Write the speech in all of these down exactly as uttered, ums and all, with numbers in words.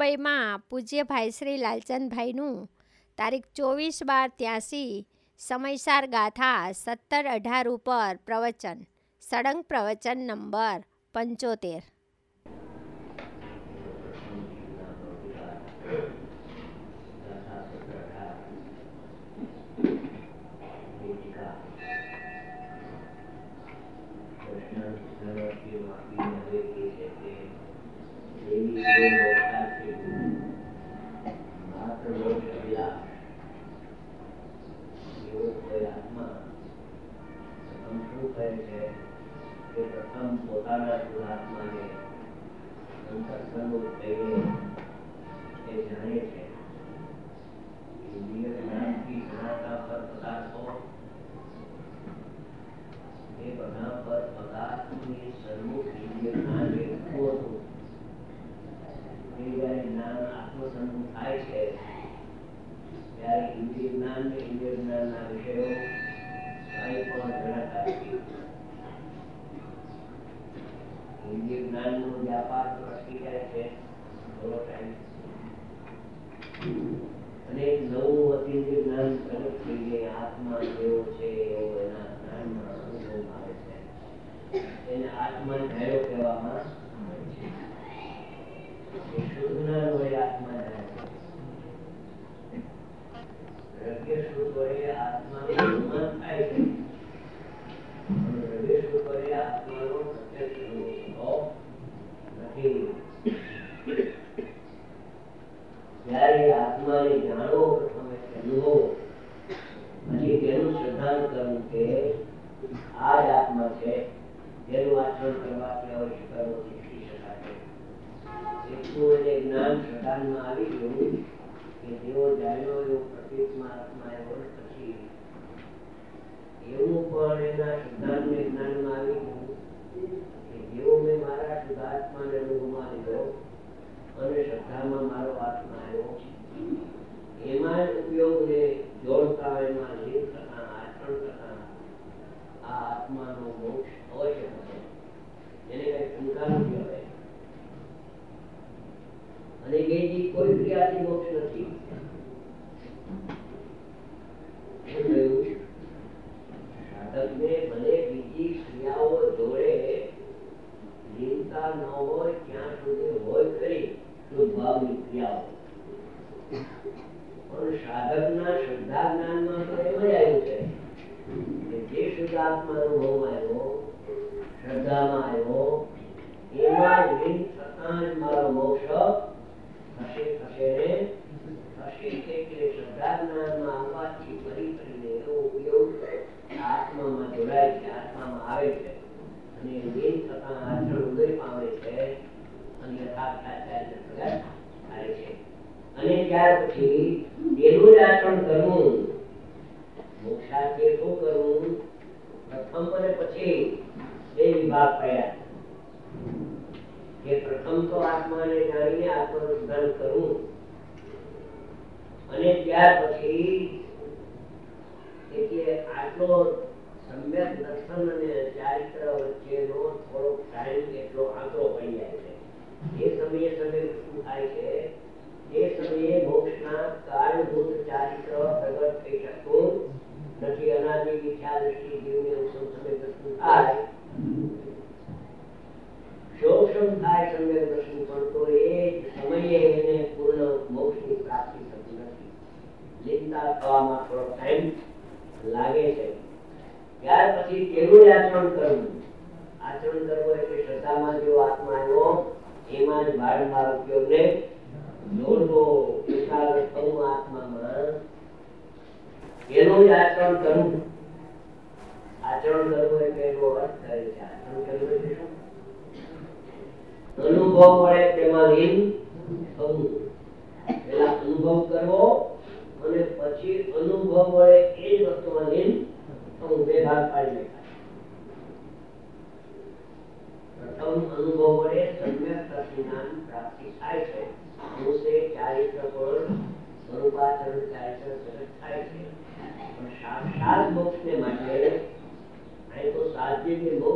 મુંબઈમાં પૂજ્ય ભાઈ શ્રી લાલચંદભાઈનું તારીખ ચોવીસ બાર ત્યાસી સમયસાર ગાથા સત્તર અઢાર ઉપર પ્રવચન, સળંગ પ્રવચન નંબર પંચોતેર.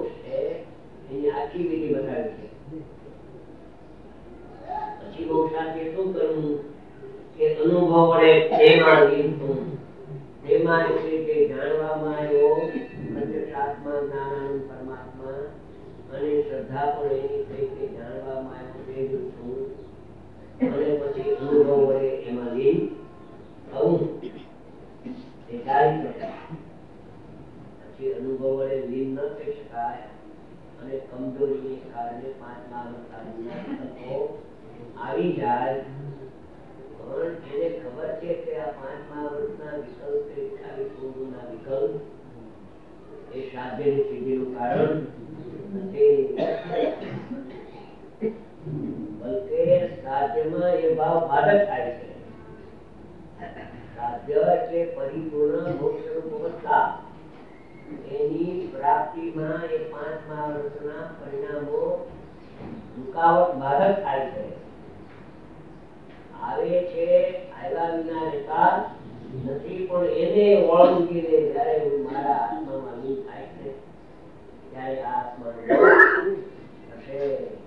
પછી મોક્ષ કે શું કરવું કે અનુભવ વડે પ્રેમમાં લીન થવું. પ્રેમમાં એટલે કે જાણવામાં આવ્યો પ્રત્યક્ષાત્મા જ્ઞાનાનંદ પરમાત્મા અને શ્રદ્ધા પણ એની થઈ કે જાણવામાં આવ્યો તે જ છું અને પછી અનુભવ વડે એમાં લીન થવું. એ ચાલી શકાય. પછી અનુભવ વડે લીન ન થઈ શકાય અને કમજોરીને કારણે પાંચમા અવસ્થાના તત્વો આવી જાય. પણ એને ખબર છે કે આ પાંચમા વર્ષના વિકલ્પ એ ખાલી પૂર્વના વિકલ્પ એ સાધ્યની સિદ્ધિનું કારણ નથી. બલકે સાધ્યમાં એ ભાવ બાધક થાય છે. સાધ્ય એટલે પરિપૂર્ણ મોક્ષરૂપ અવસ્થા. એની પ્રાપ્તિમાં એ પાંચમા વર્ષના પરિણામો રૂકાવટ બાધક થાય છે. આવે છે આવ્યા વિના રહેતા નથી. પણ એને ઓળંગીને જયારે હું મારા આત્મામાં લીન થાય છે ત્યારે આ આત્માનો હશે.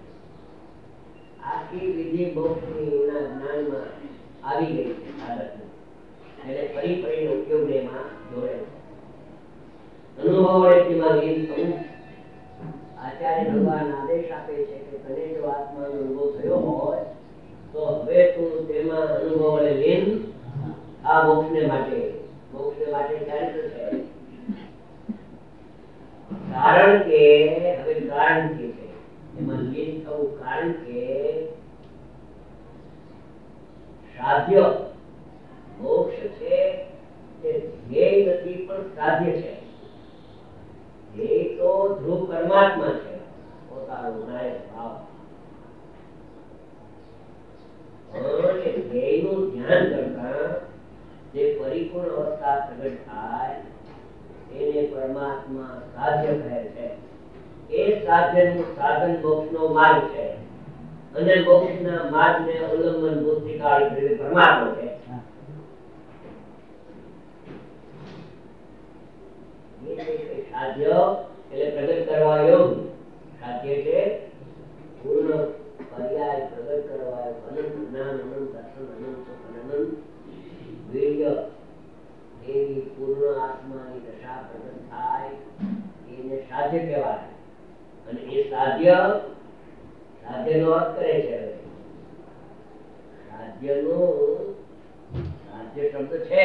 આખી વિધિ મોક્ષની એના જ્ઞાનમાં આવી ગઈ છે સાધકને. એટલે ફરી ફરીનો ઉપયોગ એમાં જોડે છે. અનુભવ વડે તેમાં લીન થવું. આચાર્ય ભગવાન આદેશ આપે છે કે તને જો આત્માનો અનુભવ થયો હોય તો હવે તું તેમાં અનુભવ વડે લીન આ મોક્ષને માટે મોક્ષને માટે ક્યારે થશે? કારણ કે હવે કારણ કે છે એમાં લીન થવું. કારણ કે સાધ્ય મોક્ષ છે તે ધ્યેય નથી પણ સાધ્ય છે. ધ્યેય તો ધ્રુવ પરમાત્મા છે, પોતાનો નાયક ભાવ. ધ્યેયનું ધ્યાન કરતા જે પરિપૂર્ણ અવસ્થા પ્રગટ થાય એને પરમાત્મા સાધ્ય કહે છે. એ સાધ્યનું સાધન મોક્ષનો માર્ગ છે અને મોક્ષના માર્ગને અવલંબન બુદ્ધિકાળી પરમાત્મા છે. સાધ્ય એટલે પ્રગટ કરવા યોગ. સાધ્ય એટલે પૂર્ણ પર્યાય પ્રગટ કરવા અનંત જ્ઞાન અનંત દર્શન અનંત સુખ અનંત વીર્ય એવી પૂર્ણ આત્માની દશા પ્રગટ થાય એને સાધ્ય કહેવાય. અને એ સાધ્ય સાધ્યનો અર્થ કરે છે. સાધ્યનો સાધ્ય શબ્દ છે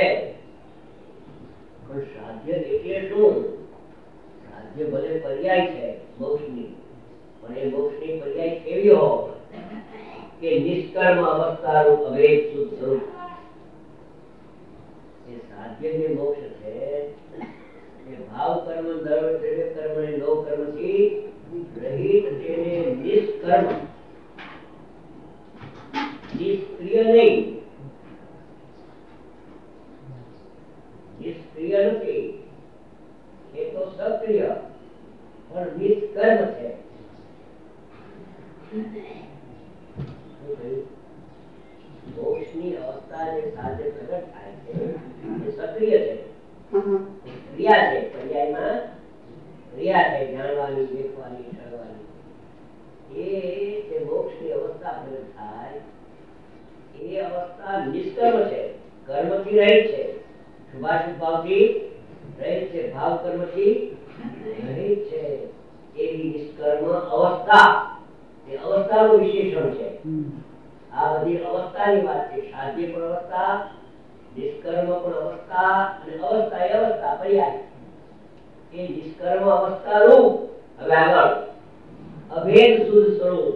પણ સાધ્ય એટલે શું? સાધ્ય ભલે પર્યાય છે મોક્ષની, પણ એ મોક્ષની પર્યાય કેવી હોય કે નિષ્કર્મ અવસ્થા રૂપ અભેદ શુદ્ધ સ્વરૂપ. એ સાધ્ય જે મોક્ષ છે એ ભાવ કર્મ દ્રવ્ય દ્રવ્ય કર્મ અને નો કર્મ થી રહિત તેને નિષ્કર્મ નિષ્ક્રિય નહીં. નિષ્ક્રિય નથી, એ તો સક્રિય પણ નિષ્કર્મ છે. મોક્ષની અવસ્થા જે સાધ્ય પ્રગટ થાય છે એ સક્રિય છે, ક્રિયા છે. પર્યાયમાં ક્રિયા છે, જાણવાની, દેખવાની, ઠરવાની. એ જે મોક્ષની અવસ્થા પ્રગટ થાય એ અવસ્થા નિષ્કર્મ છે, કર્મથી રહિત છે, શુભાશુભ ભાવથી રહિત છે, ભાવ કર્મથી રહિત છે. એવી નિષ્કર્મ અવસ્થા એ અવસ્થાનું વિશેષણ છે. આ બધી અવસ્થાની વાત છે. સાધ્ય પણ અવસ્થા, નિષ્કર્મ પણ અવસ્થા અને અવસ્થા એ અવસ્થા પર્યાય. એ નિષ્કર્મ અવસ્થાનું હવે આગળ અભેદ શુદ્ધ સ્વરૂપ.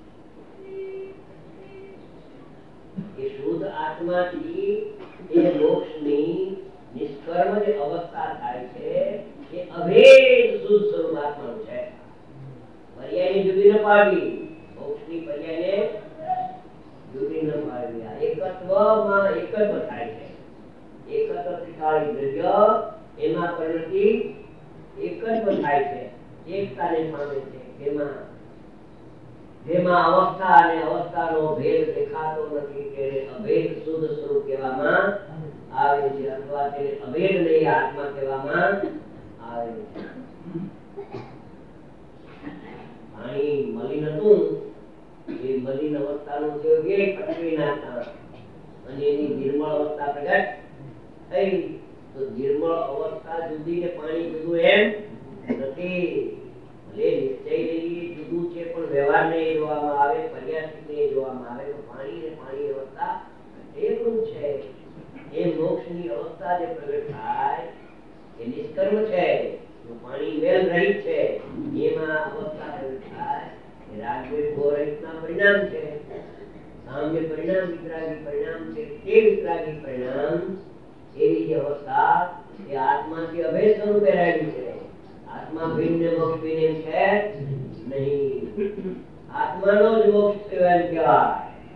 એ શુદ્ધ આત્માથી એ મોક્ષની નિષ્કર્મ જે અવસ્થા થાય છે એ અભેદ શુદ્ધ સ્વરૂપ આત્માનું છે. પર્યાયની જુદી ન પાડવી, મોક્ષની પર્યાયને જુદી ન પાડવી. આ એકત્વમાં એકત્વ થાય છે. એકત્વ ત્રિકાળી દ્રવ્ય એમાં પરિણતિ એકત્વ થાય છે, એકતાને પામે છે. જેમાં જેમાં અવસ્થા અને અવસ્થાનો ભેદ દેખાતો નથી તેને અભેદ શુદ્ધ સ્વરૂપ કહેવામાં આવે છે, અથવા તેને અભેદ નહીં આત્મા કહેવામાં આવે છે. પાણી મલિન હતું એ મલિન અવસ્થાનો જે વેગ પટવી નાખતા અને એની નિર્મળ અવસ્થા પ્રગટ થઈ. તો નિર્મળ અવસ્થા જુદી ને પાણી જુદું એમ નથી. ભલે નિશ્ચય લઈએ જુદું છે, પણ વ્યવહાર ને જોવામાં આવે, પર્યાસ્તિક ને જોવામાં આવે તો પાણી ને પાણી અવસ્થા એકરૂપ છે. એ મોક્ષ ની અવસ્થા જે પ્રગટ થાય એ નિષ્કર્મ છે. પાણી વેલ રહિત છે, એમાં અવસ્થા પ્રગટ થાય એ રાગદ્વેષ ભોરહિતના પરિણામ છે. સામ્ય પરિણામ વિતરાગી પરિણામ છે. તે વિતરાગી પરિણામ એવી અવસ્થા એ આત્માથી અભેદ સ્વરૂપે રહેલી છે. આત્મા ભિન્ન મોક્ષ ભિન્ન છે નહીં. આત્માનો જ મોક્ષ થયો કહેવાય.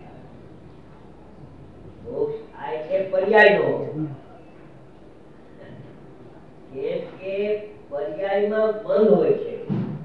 મોક્ષ થાય છે પર્યાયનો. કેમ કે પર્યાયમાં બંધ હોય છે.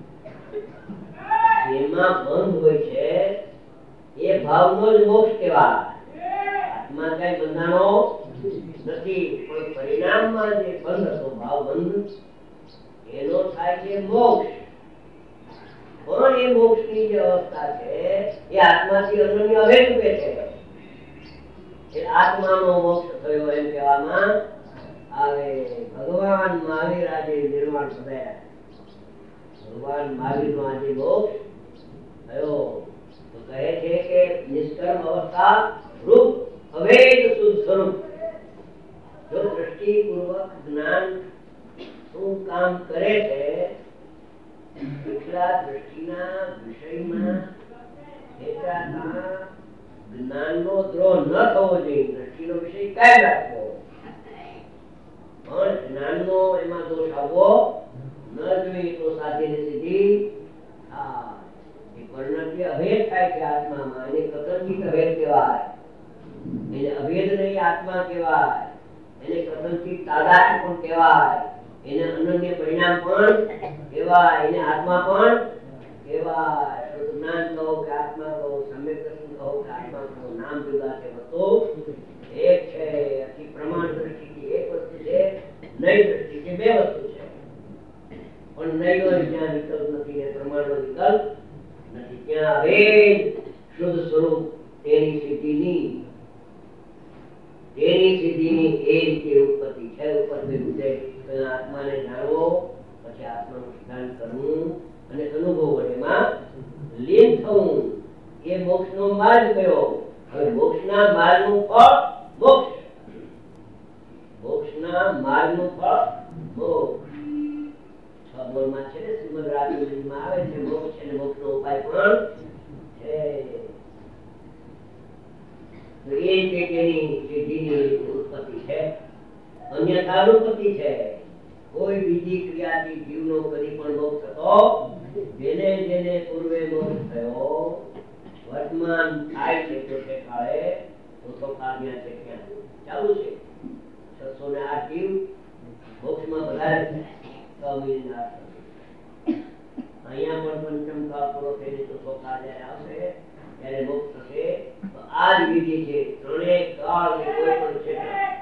જેમાં બંધ હોય છે એ ભાવનો જ મોક્ષ કહેવાય. આત્મા કઈ બંધાનો નથી, પણ પરિણામમાં જે બંધ હતો, ભાવ બંધ, એનો થાય છે મોક્ષ. પણ એ મોક્ષની જે અવસ્થા છે એ આત્માથી અનન્ય અભેદ રૂપે છે. એ આત્માનો મોક્ષ થયો એમ કહેવામાં આવે. ભગવાન મહાવીર આજે નિર્વાણ થયા. ભગવાન મહાવીર નો આજે મોક્ષ થયો. તો કહે છે કે નિષ્કર્મ અવસ્થા રૂપ અભેદ શુદ્ધ સ્વરૂપ. જો દ્રષ્ટિપૂર્વક જ્ઞાન શું કામ કરે છે, એટલા દ્રષ્ટિના વિષયમાં એટલા જ્ઞાનનો દ્રોહ ન થવો જોઈએ. દ્રષ્ટિનો વિષય કાયમ રાખવો, પણ જ્ઞાનનો એમાં દોષ આવવો ન જોઈએ. તો સાધી ને સીધી હા એ વર્ણથી અભેદ થાય છે આત્મામાં. એને કથનથી અભેદ કહેવાય. એને અભેદ નહીં આત્મા કહેવાય. એને કથનથી તાદાત્મ્ય પણ કહેવાય. એને અનન્ય પરિણામ પણ કહેવાય. એને આત્મા પણ કહેવાય. જ્ઞાન કહો કે આત્મા કહો, સમ્યક દર્શન કહો કે આત્મા કહો, નામ જુદા છે, વસ્તુ એક છે. આથી પ્રમાણ દ્રષ્ટિથી એક વસ્તુ છે, નઈ દ્રષ્ટિથી બે વસ્તુ છે. પણ નઈ નો જ્યાં વિકલ્પ નથી ને પ્રમાણનો વિકલ્પ નથી. ત્યાં અભેદ શુદ્ધ સ્વરૂપ તેની સિદ્ધિની તેની સિદ્ધિની એ રીતે ઉત્પત્તિ છે. ઉપર ભેગું છે આત્માને જાણવો, પછી આત્માનું સિદ્ધાંત કરવું અને અનુભવ વડેમાં લીન થવું. એ મોક્ષનો માર્ગ કયો? હવે મોક્ષના માર્ગનું ફળ મોક્ષ. મોક્ષના માર્ગનું ફળ મોક્ષ. છ બોલમાં છે ને શ્રીમદ રાજયોગમાં આવે છે મોક્ષ છે ને મોક્ષનો ઉપાય પણ છે. તો એ જે તેની સિદ્ધિની ઉત્પત્તિ છે, અન્યથા ઉત્પત્તિ છે. કોઈ બીજી ક્રિયાથી જીવનો કદી પણ મોક્ષ થતો. જેને જેને પૂર્વે મોક્ષ થયો, વર્તમાન થાય છે તો તે કાળે ઓછો કામ્યા છે ક્યાં ચાલુ છે. છસો ને આઠ જીવ મોક્ષમાં વધારે છે. અહીંયા પણ પંચમ કાળ પૂરો થઈને ચોથો કાળ જયારે આવશે ત્યારે મોક્ષ થશે. તો આ જ વિધિ છે. ત્રણેય કાળ કોઈ પણ છે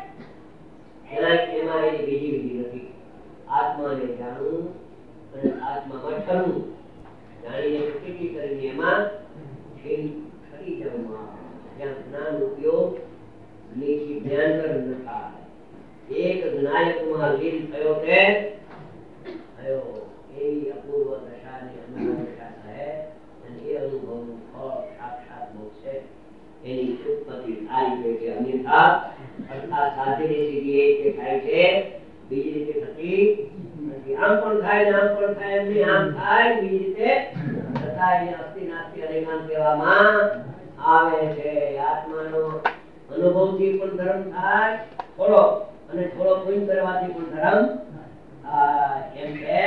એમાં એની બીજી વિધિ નથી. આત્માને જાણવું અને આત્મામાં ઠરવું, જાણીને પ્રતિતિ કરીને એમાં ઠરી જવું. જ્યાં જ્ઞાન ઉપયોગ નીતિ જ્ઞાન ન થાય. એક જ્ઞાયકમાં લીન થયો તે થયો. એવી અપૂર્વ દશાની અનુભવ દશા થાય અને એ અનુભવનું ફળ સાક્ષાત મોક્ષ છે. એની ઉત્પત્તિ આ રીતે છે. અન્યથા અર્થાત સાધીની સિદ્ધિ એ રીતે થાય છે, બીજી રીતે થતી નથી. આમ પણ થાય ને આમ પણ થાય, એમની આમ થાય બીજી રીતે થતા એને અસ્તિ નાસ્તિ અનેકાંત કહેવામાં આવે છે. આત્માનો અનુભવથી પણ ધર્મ થાય થોડો, અને થોડો પુણ્ય કરવાથી પણ ધર્મ થાય. એમ છે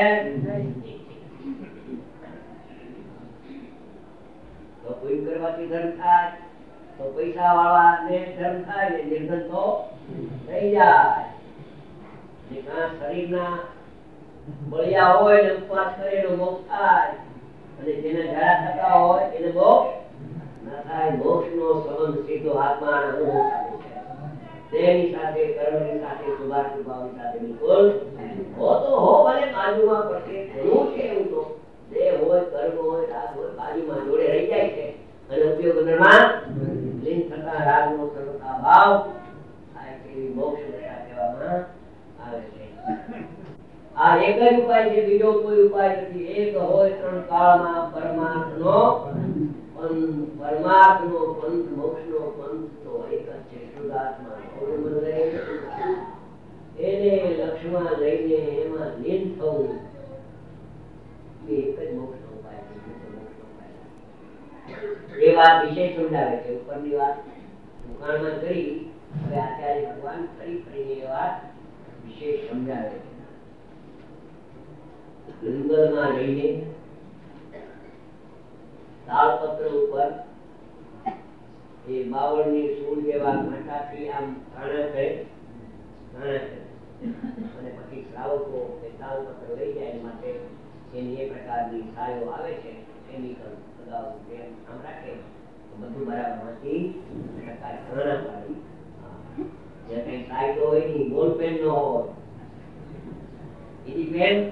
તો પુણ્ય કરવાથી ધર્મ થાય, તો પૈસા વાળા ને ધર્મ થાય ને નિર્ધન તો થઈ જાય. શરીરના બળિયા હોય ને ઉપવાસ કરે એનો મોક્ષ થાય, અને જેને ઝાડા થતા હોય એને મોક્ષ ના થાય. મોક્ષ નો સંબંધ સીધો આત્માના અનુભવ સાથે છે. દેહની સાથે, કર્મની સાથે, શુભાશુભ ભાવની સાથે બિલકુલ હો તો હો ભલે બાજુમાં પડશે. ઘણું છે એવું તો દેહ હોય, કર્મ હોય, રાગ હોય, બાજુમાં જોડે રહી જાય છે અને ઉપયોગ અંદરમાં લીન થતા રાગનો સર્વતા ભાવ આ એવી મોક્ષ દશા કહેવામાં આવે છે. આ એક જ ઉપાય છે, બીજો કોઈ ઉપાય નથી. એક હોય ત્રણ કાળમાં પરમાર્થનો પંથ, પરમાર્થનો પંથ, મોક્ષનો પંથ તો એક જ છે, શુદ્ધાત્મા. એને લક્ષ્યમાં લઈને એમાં લીન થવું એ એક જ મોક્ષનો ઉપાય છે. એ વાત વિશેષ સમજાવે છે. ઉપરની વાત દુકાનમાં કરી, હવે આચાર્ય ભગવાન ફરી ફરીને એ વાત વિશેષ સમજાવે છે. જંગલમાં રહીને તાલપત્ર ઉપર એ બાવળની સૂળ જેવા કાંટાથી આમ કાણા કરે, કાણા કરે અને પછી શ્રાવકો એ તાલપત્ર લઈ જાય માટે એની એ પ્રકારની છાયો આવે છે, કેમિકલ અગાઉ જેમ આમ રાખે તો બધું બરાબર માંથી પ્રકાર કાણા પાડી જે કઈ સાઈડ હોય ની બોલ પેન ન હોય, એની પેન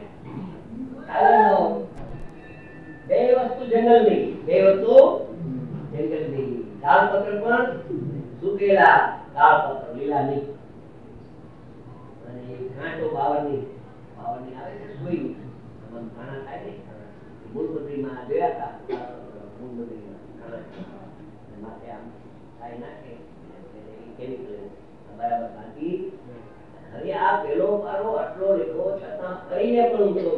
બે વસ્તુ જંગલની, બે વસ્તુ જંગલની. તાલપત્ર પણ સુકેલા તાલપત્ર, લીલા નહીં. અને કાંટો બાવળની, બાવળની આવે છે સુઈ, આમાં કાણા થાય ને, મૂળબદ્રીમાં જોયા હતા, મૂળબદ્રીમાં કાણા માથે આમ થાય નાખે કેમિકલ બરાબર બાકી. હવે આ પેલો પારો આટલો લીધો છતાં કરીને પણ ઉતરો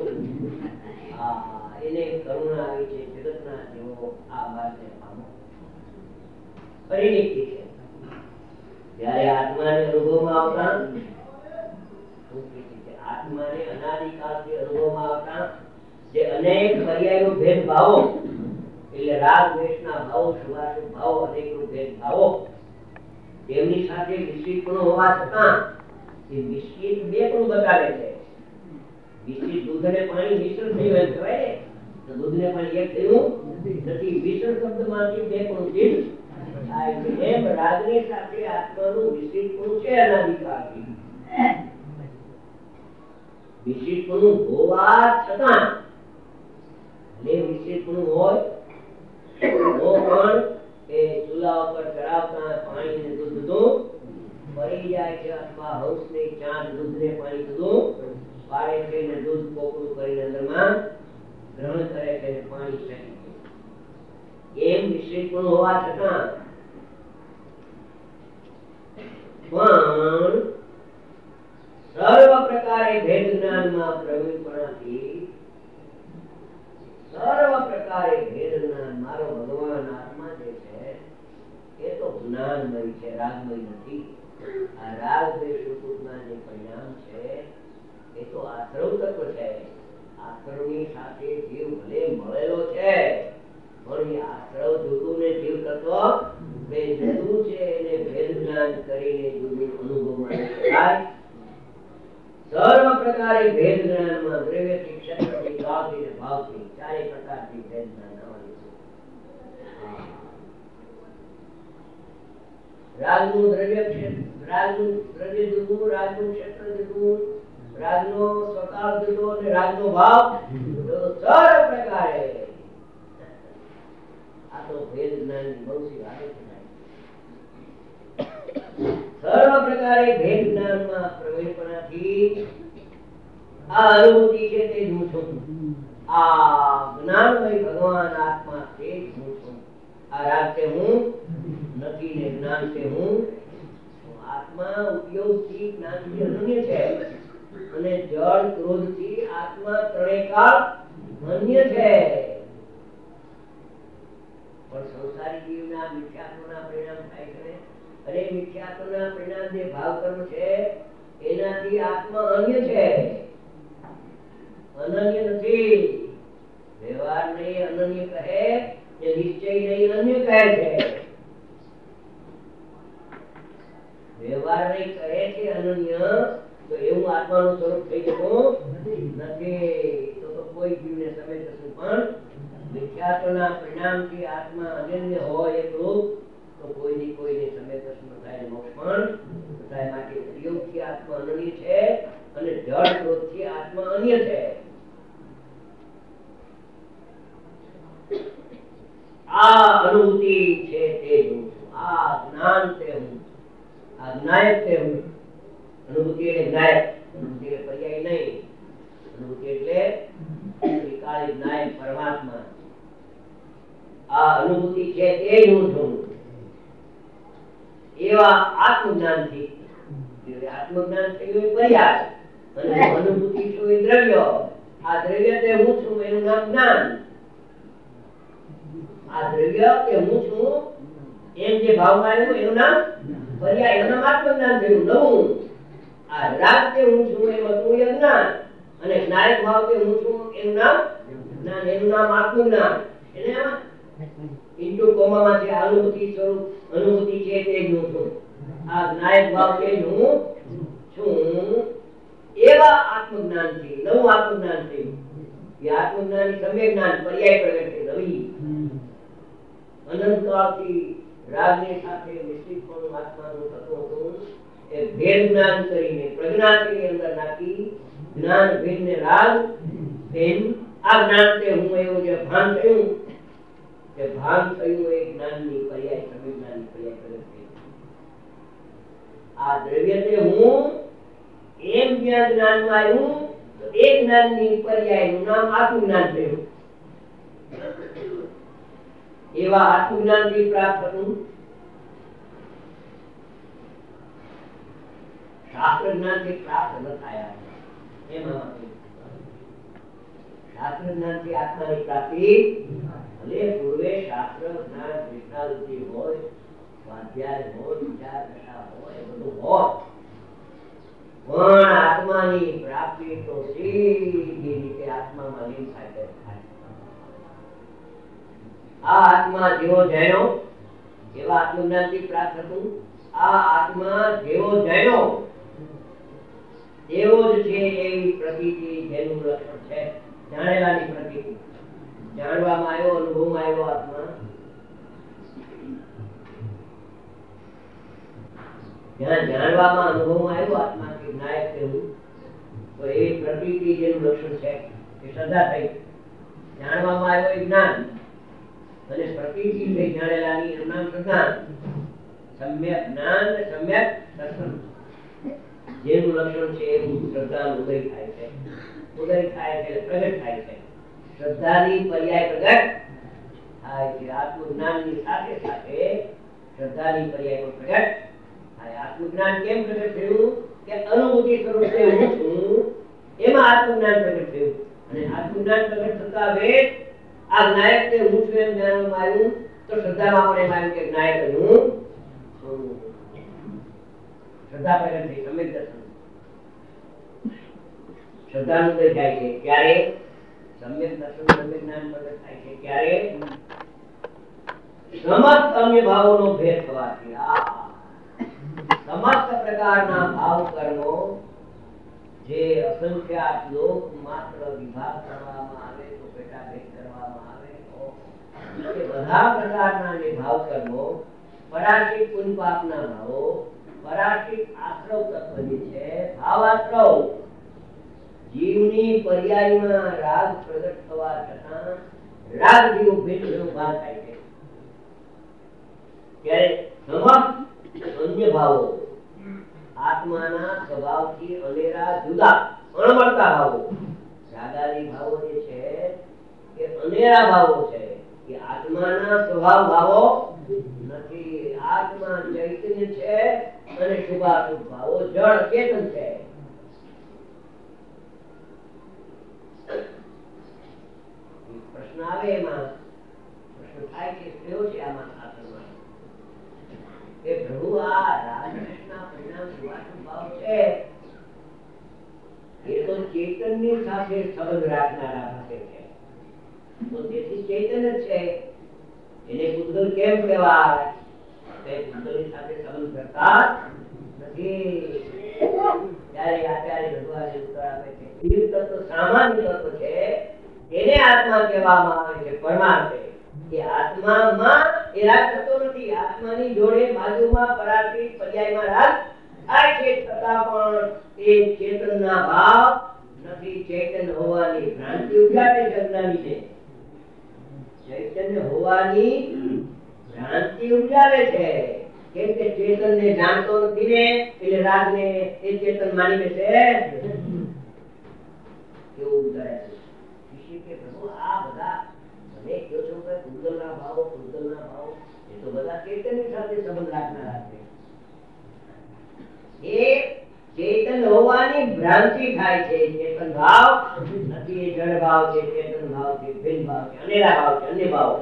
એને કરુણા આવી છે. જગતના જેવો આ બાળને પામો પરિણિતિ છે. જ્યારે આત્માને અનુભવમાં આવતા, આત્માને અનાદિકાળથી અનુભવમાં આવતા જે અનેક પર્યાયો ભેદભાવો, એટલે રાગ દ્વેષના ભાવો, શુભાશુભ ભાવો, અનેક રૂપ ભેદભાવો, તેમની સાથે વિશ્વિતપણું હોવા છતાં એ વિશ્વિત બે પણ બતાવે છે. વિશ્વિત દૂધ અને પાણી મિશ્ર થયું એમ કહેવાય ને, તો દૂધ ને પાણી એક થયું નથી. મિશ્ર શબ્દમાંથી બે પણ ચીજ થાય છે. એમ રાગની સાથે આત્માનું વિશ્વિતપણું છે અનાદિકાળથી. વિશ્વિતપણું હોવા છતાં એટલે વિશ્વિતપણું હોય તો પણ એ ચૂલા ઉપર ચડાવતા પાણી ને દૂધ દૂધ ભરી જાય છે, અથવા હંસ ને ચાંદ દૂધ ને પાણી દૂધ પાડે છે ને દૂધ પોકળું કરીને અંદરમાં ગ્રહણ કરે છે અને પાણી શકી છે. એમ વિશ્વિતપણું હોવા છતાં પણ સર્વ પ્રકારે ભેદ જ્ઞાનમાં પ્રવીણપણાથી, સર્વ પ્રકારે ભેદ જ્ઞાન, મારો ભગવાન આત્મા જે છે એ તો જ્ઞાનમય છે, રાગમય નથી. આ રાગ દ્વેષ રૂપના જે પરિણામ છે એ તો આશ્રવ તત્વ છે. આશ્રવની સાથે જીવ ભલે મળેલો છે પણ એ આશ્રવ જુદું ને જીવ તત્વ બે જુદું છે. એને ભેદ જ્ઞાન કરીને જુદું અનુભવમાં થાય. સર્વ પ્રકારે ભેદ જ્ઞાનમાં દ્રવ્યથી, ક્ષેત્રથી, કાળથી અને ભાવથી ચારે પ્રકારથી ભેદ જ્ઞાન આવવાનું છે. રાગનું દ્રવ્ય ક્ષેત્ર, રાગનું દ્રવ્ય જુદું, રાગનું ક્ષેત્ર જુદું, રાગનો સ્વકાળ જુદો અને રાગનો ભાવ જુદો. સર્વ પ્રકારે આ તો ભેદ જ્ઞાનની બહુ સી વાત છે. સર્વ પ્રકારે ભેદ જ્ઞાનમાં પ્રવીણપણાથી આ અનુભૂતિ છે તે હું છું. આ જ્ઞાનમય ભગવાન આત્મા તે જ હું છું. આ રાગ તે હું નથી ને જ્ઞાન તે હું. આત્મા ઉપયોગથી જ્ઞાનથી અનન્ય છે અને જળ ક્રોધથી આત્મા ત્રણેય કાળ અન્ય છે. પણ સંસારી જીવના મિથ્યાત્વના પરિણામ થાય છે અને મિથ્યાત્વના પરિણામ જે ભાવ કર્મ છે એનાથી આત્મા અન્ય છે, અનન્ય નથી. વ્યવહાર નહીં અનન્ય કહે, જે નિશ્ચય નહીં અન્ય કહે છે. વ્યવહાર નહીં કહે છે અનન્ય, તો એવું આત્માનું સ્વરૂપ થઈ જતું નથી. તો તો કોઈ જીવને સમેત કશું પણ મિથ્યાત્વના પરિણામથી આત્મા અનન્ય હોય એટલું તો કોઈની કોઈને સમેત કશું થાય, મોક્ષ પણ થાય. માટે યોગથી આત્મા અનન્ય છે અને જળ ક્રોધથી આત્મા અન્ય છે. આ અનુભૂતિ જ્ઞાયક છે હું. અનુભૂતિ એટલે જ્ઞાયક, અનુભૂતિ એટલે પર્યાય નહીં. અનુભૂતિ એટલે ત્રિકાળી જ્ઞાયક પરમાત્મા. આ અનુભૂતિ છે તે જ હું છું. એવા આત્મજ્ઞાનથી, આત્મજ્ઞાન થયું એ પર્યાય અને અનુભૂતિ છું એ દ્રવ્ય. આ દ્રવ્ય તે હું છું એનું નામ જ્ઞાન. આ દ્રવ્ય કે હું છું એમ જે ભાવમાં આવ્યું એનું નામ પર્યાય, એનું નામ આત્મજ્ઞાન થયું નવું. આ રાગ તે હું છું એમ હતું એ જ્ઞાન, અને જ્ઞાયક ભાવ તે હું છું એનું નામ જ્ઞાન, એનું નામ આત્મજ્ઞાન. એને ઇન્ટુ કોમામાં છે અનુભૂતિ સ્વરૂપ, અનુભૂતિ છે તે જ હું છું. આ જ્ઞાયક ભાવ તે જ હું છું. એવા આત્મજ્ઞાનથી નવું આત્મજ્ઞાન થયું. એ આત્મજ્ઞાનની સમ્યક જ્ઞાન પર્યાય પ્રગટ થઈ નવી. અનંતકાળથી રાગની સાથે નિશ્ચિતપણું આત્માનું થતું હતું એ ભેદ જ્ઞાન કરીને પ્રજ્ઞાની અંદર નાખી જ્ઞાન ભેદને રાગ એમ આ જ્ઞાન તે હું એવું જે ભાન થયું કે ભાન થયું એ જ્ઞાનની પર્યાય સમ્યક જ્ઞાનની પર્યાય પ્રગટ થઈ. આ દ્રવ્ય તે હું એમ જ્યાં જ્ઞાનમાં આવ્યું તો એ જ્ઞાનની પર્યાયનું નામ આત્મજ્ઞાન થયું. એવા આત્મજ્ઞાનથી પ્રાપ્ત થતું શાસ્ત્ર જ્ઞાનથી પ્રાપ્ત ન થયા. એમાં શાસ્ત્ર જ્ઞાનથી આત્માની પ્રાપ્તિ ભલે પૂર્વે શાસ્ત્ર જ્ઞાન વિજ્ઞાનથી હોય, સ્વાધ્યાય હોય, વિચાર દશા હોય, એ બધું હોય, પણ આત્માની પ્રાપ્તિ તો સીધી રીતે આત્મામાં લીન થાય. આ આત્મા જેવો જૈનો એવા આત્મજ્ઞાનથી પ્રાપ્ત થતું. આ આત્મા જેવો જૈનો એવો જ છે એવી પ્રતીતિ જેનું લક્ષણ છે જાણેલાની પ્રતીતિ. જાણવામાં આવ્યો, અનુભવમાં આવ્યો આત્મા, જ્યાં જાણવામાં અનુભવમાં આવ્યો આત્મા કે નાયક તેવું, તો એવી પ્રતીતિ જેનું લક્ષણ છે એ શ્રદ્ધા થઈ. જાણવામાં આવ્યો એ જ્ઞાન અને પ્રતીતિ થઈ જાણેલાની એનું નામ શ્રદ્ધા. સમ્યક જ્ઞાન અને સમ્યક દર્શન જેનું લક્ષણ છે એવું શ્રદ્ધાનું ઉદય થાય છે. ઉદય થાય છે પ્રગટ થાય છે. શ્રદ્ધાની પર્યાય પ્રગટ થાય છે. આત્મજ્ઞાનની સાથે સાથે શ્રદ્ધાની પર્યાય પણ પ્રગટ થાય. આત્મજ્ઞાન કેમ પ્રગટ થયું કે અનુભૂતિ સ્વરૂપે હું છું એમાં આત્મજ્ઞાન પ્રગટ થયું. અને આત્મજ્ઞાન પ્રગટ થતા વેદ આ જ્ઞાયક તે હું છું એમ જાણવામાં આવ્યું તો શ્રદ્ધામાં પણ એમ આવ્યું કે જ્ઞાયક હું છું. શ્રદ્ધા પ્રગટ થઈ. સમ્યક દર્શન શ્રદ્ધાનું ઉદય થાય છે ક્યારે? સમ્યક દર્શન સમ્યક જ્ઞાન પ્રગટ થાય છે ક્યારે? સમસ્ત અન્ય ભાવોનો ભેદ થવાથી. આ સમસ્ત પ્રકારના ભાવ કર્મો જે અસંખ્યાત લોક માત્ર વિભાગ કરવામાં આવે તો પેટા ભેદ કરવામાં આવે તો એ બધા પ્રકારના જે ભાવ કર્મો, પરાશિત પુણ્ય પાપના ભાવો, પરાશિત આશ્રવ તત્વ જે છે ભાવ આશ્રવ, જીવની પર્યાયમાં રાગ પ્રગટ થવા છતાં રાગ જીવ ભેદ ભાગ થાય છે. ત્યારે સમસ્ત અન્ય ભાવો આત્માના સ્વભાવથી અનેરા જુદા અણમળતા ભાવો, રાગાદી ભાવો જે છે એ અનેરા ભાવો છે. કે આત્માના સ્વભાવ ભાવો નથી. આત્મા ચૈતન્ય છે અને શુભાશુભ ભાવો જળ ચેતન છે. પ્રશ્ન આવે એમાં પ્રશ્ન થાય કે કયો છે આમાં શાસ્ત્રમાં કે પ્રભુ આ રાગદ્વેષના પરિણામ શુભાશુભ ભાવ છે એ તો ચેતનની સાથે સંબંધ રાખનારા ભાગે છે. તો તેથી ચેતન જ છે એને પૂતગલ કેમ કહેવાય? તે પૂતગલની સાથે સંબંધ કરતા નથી. ત્યારે આચાર્ય ભગવાને ઉત્તર આપે છે દિવ્ય તત્વ સામાન્ય તત્વ છે એને આત્મા કહેવામાં આવે છે. પરમાર્થ એ આત્મામાં એ રાગ થતો નથી. આત્માની જોડે બાજુમાં પરાર્થિક પર્યાયમાં રાગ થાય છે છતાં પણ એ ચેતનના ભાવ નથી. ચૈતન્ય હોવાની ભ્રાંતિ ઉજાડે છે અજ્ઞાની છે. ચૈતન્ય હોવાની ભ્રાંતિ ઉજાડે છે કેમ કે ચેતન ને જાણતો નથી ને એટલે રાગ ને એ ચેતન માની બેસે કેવું ઉતરે છે કે પ્રભુ આ બધા મને કયો છો કે કુંડલના ભાવો કુંડલના ભાવો એ તો બધા ચેતનની સાથે સંબંધ રાખનારા છે. એ ચેતન હોવાની ભ્રાંતિ થાય છે. ચેતન ભાવ નથી, એ જડ ભાવ છે. ચેતન ભાવ છે, ભિન્ન ભાવ છે, અનેરા ભાવ છે, અન્ય ભાવ.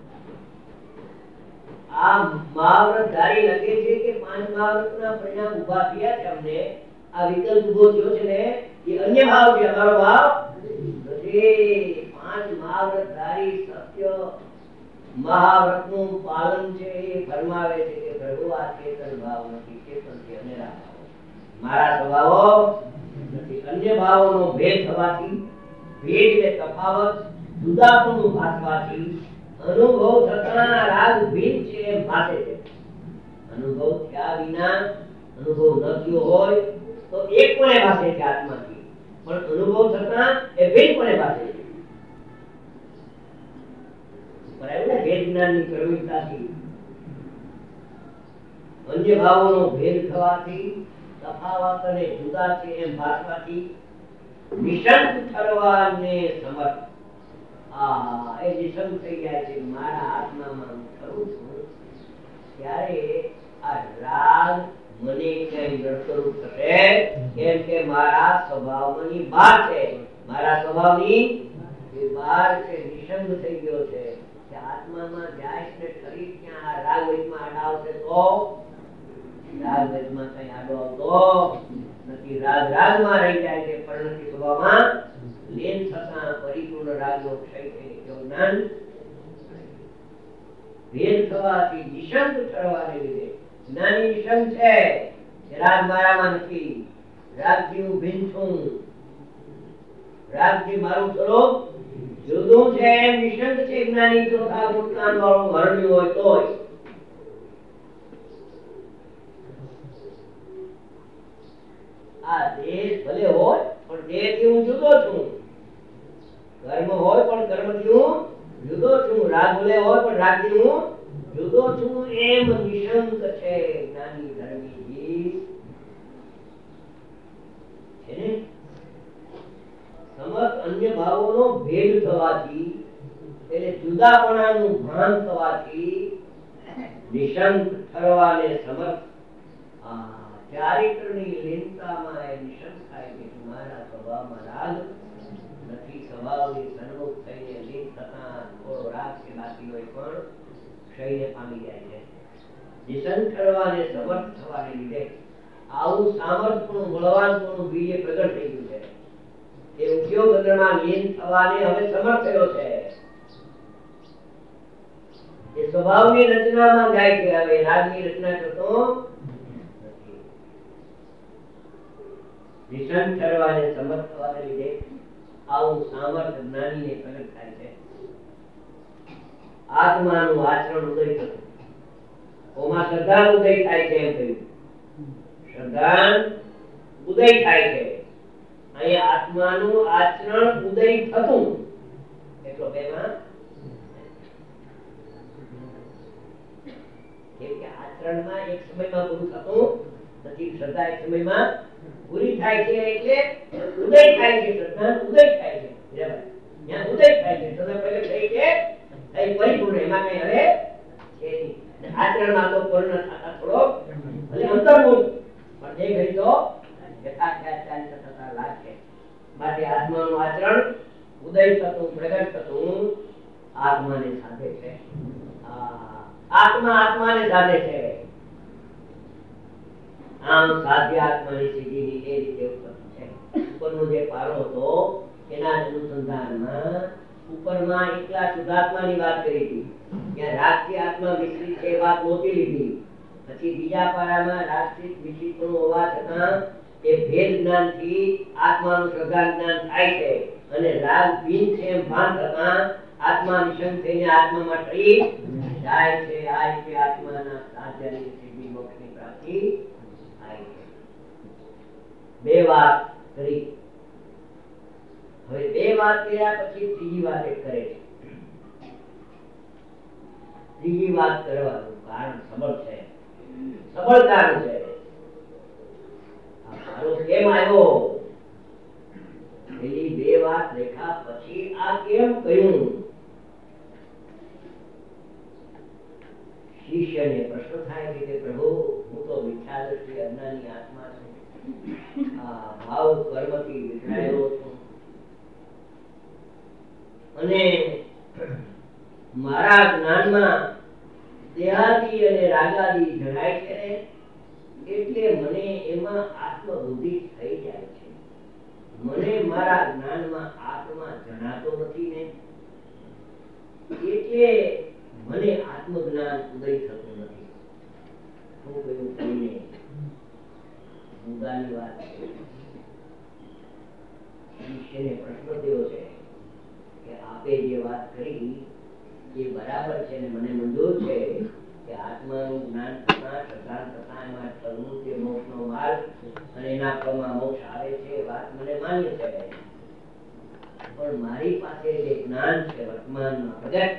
આ મહાવ્રતધારી લખે છે કે પાંચ મહાવ્રતના પરિણામ ઉભા થયા છે. અમને આ વિકલ્પ ઉભો થયો છે ને એ અન્ય ભાવ છે, અમારો ભાવ નથી. પાંચ મહાવ્રતધારી સત્ય મહાવ્રતનું પાલન છે એ ફરમાવે છે કે પ્રભુ આ ચેતન ભાવ નથી, ચેતન છે અનેરા ભાવ. મારા સ્વભાવો નથી. અન્ય ભાવોનો ભેદ થવાથી, ભેદ એટલે તફાવત, જુદાપણું ભાસવાથી અનુભવ થતા રાગ ભિન્ન છે એમ ભાસે છે. અનુભવ થયા વિના અનુભવ ન થયો હોય તો એક પણ ભાસે છે આત્માથી, પણ અનુભવ થતા એ ભિન્ન પણ ભાસે છે. બરાબર, ભેદ જ્ઞાનની પ્રવીણતાથી, અન્ય ભાવોનો ભેદ થવાથી, તફાવત અને જુદા છે એમ ભાસવાથી નિશંક ઠરવાને સમર્થ. આ એ નિશંક થઈ જાય છે મારા આત્મામાં હું ઠરું છું ત્યારે આ રાગ મને ક્યાંય નડતરૂપ થશે કેમ કે મારા સ્વભાવની બહાર છે. મારા સ્વભાવની બહાર છે, નિશંક થઈ ગયો છે. આત્મામાં જાય છે શરીર ક્યાં આ રાગ વેગમાં આડાવશે તો રાગ વેગમાં કઈ આડો આવતો નથી. રાગ રાગમાં રહી જાય છે, પરિણતિ સ્વભાવમાં લીન થતા પરિપૂર્ણ રાગનો ક્ષય થઈ ગયો. જ્ઞાન ભેદ થવાથી નિશંક ઠરવાને લીધે જ્ઞાની નિશંક છે કે રાગ મારામાં નથી, રાગથી હું ભિન્ન છું, રાગથી મારું સ્વરૂપ જુદું છે એમ નિશંક છે જ્ઞાની. ચોથા ગુણકાન વાળું વર્ણ્યું હોય તોય આ દેહ ભલે હોય પણ દેહથી હું જુદો છું, કર્મ હોય પણ કર્મથી હું જુદો છું, રાગ ભલે હોય પણ રાગથી હું જુદો છું એમ નિશંક છે જ્ઞાની ધર્મી છે ને. સમસ્ત અન્ય ભાવોનો ભેદ થવાથી એટલે જુદાપણાનું ભાન થવાથી નિશંક ઠરવાને સમર્થ. ચારિત્રની લીનતામાં એ નિશંક થાય કે મારા સ્વભાવમાં રાગ નથી. સ્વભાવની સન્મુખ થઈને લીન થતા થોડો રાગ કે બાકી હોય પણ ક્ષયને પામી જાય છે. નિશંક ઠરવાને સમર્થ થવાને લીધે આવું સામર્થ્યનું બળવાનપણું બીજે પ્રગટ થઈ ગયું છે. એ ઉદ્યોગ અંદરમાં લીન થવાને હવે સમર્થ થયો છે. એ સ્વભાવની રચનામાં જાય છે. હવે રાગની રચના કરતો નથી. નિશંક ઠરવાને સમર્થ થવાને લીધે આવું સામર્થ્ય જ્ઞાનીને પ્રગટ થાય છે. આત્માનું આચરણ ઉદય થતું. ઓમાં શ્રદ્ધા ઉદય થાય છે એમ કહ્યું. શ્રદ્ધા ઉદય થાય છે. અહીંયા આત્માનું આચરણ ઉદય થતું એટલો બેમાં કેમ કે આચરણમાં એક સમયમાં પૂરું થતું નથી. શ્રદ્ધા એક સમયમાં પૂરી થાય છે એટલે ઉદય થાય છે. શ્રદ્ધા ઉદય થાય છે. બરાબર, ત્યાં ઉદય થાય છે. શ્રદ્ધા પ્રગટ થઈ છે, થઈ પરિપૂર્ણ. એમાં કઈ હવે છે નહીં. આચરણમાં તો પૂર્ણ થતા થોડો ભલે અંતર્મુખ પણ એ ઘડી તો માટે આત્માનું આચરણ ઉદય થતું પ્રગટ થતું આત્માને સાથે છે. આત્મા આત્માને સાથે છે. આમ સાધ્ય આત્માની સિદ્ધિની એ રીતે ઉત્પત્તિ છે. ઉપરનો જે પારો હતો એના અનુસંધાનમાં ઉપરમાં એકલા શુદ્ધાત્માની વાત કરી હતી. ત્યાં રાગથી આત્મા વિકસિત છે વાત નહોતી લીધી. પછી બીજા પારામાં રાગથી વિકસિત હોવા છતાં એ ભેદ જ્ઞાનથી આત્માનું શ્રદ્ધા જ્ઞાન થાય છે અને રાગ ભિન્ન છે એમ ભાન થતા આત્મા નિશંક થઈને આત્મામાં ઠરી જાય છે. આ રીતે આત્માના સાધ્યની સિદ્ધિ મોક્ષની પ્રાપ્તિ થાય છે. બે વાત કરી. હવે બે વાત કર્યા પછી ત્રીજી વાત એક કરે છે. ત્રીજી વાત કરવાનું કારણ સમર્થ છે. સબળતા છે. આ મારો કેમ આવ્યો, પેલી બે વાત દેખા પછી આ કેમ કહ્યું? શિષ્યને પ્રશ્ન થાય કે પ્રભુ, હું તો મિથ્યા દ્રષ્ટિ અજ્ઞાની આત્મા છું, આ ભાવ કર્મથી વિખરાયેલો છું, અને મારા જ્ઞાનમાં દેહાદી અને રાગાદી જણાય છે, એટલે મને એમાં આત્મબુદ્ધિ થઈ જાય છે. મને મારા જ્ઞાનમાં આત્મા જણાતો નથી ને, એટલે મને આત્મજ્ઞાન ઉદય થતું નથી. હું કહ્યું કોઈને મુદ્દાની વાત છે. શિષ્યને પ્રશ્ન થયો છે કે આપે જે વાત કરી એ બરાબર છે ને મને મંજૂર છે કે આત્માનું જ્ઞાન થતા શ્રદ્ધા થતા એમાં ફળનું જે મોક્ષનો માર્ગ અને એના ફળમાં મોક્ષ આવે છે એ વાત મને માન્ય છે, પણ મારી પાસે જે જ્ઞાન છે વર્તમાનમાં પ્રગટ,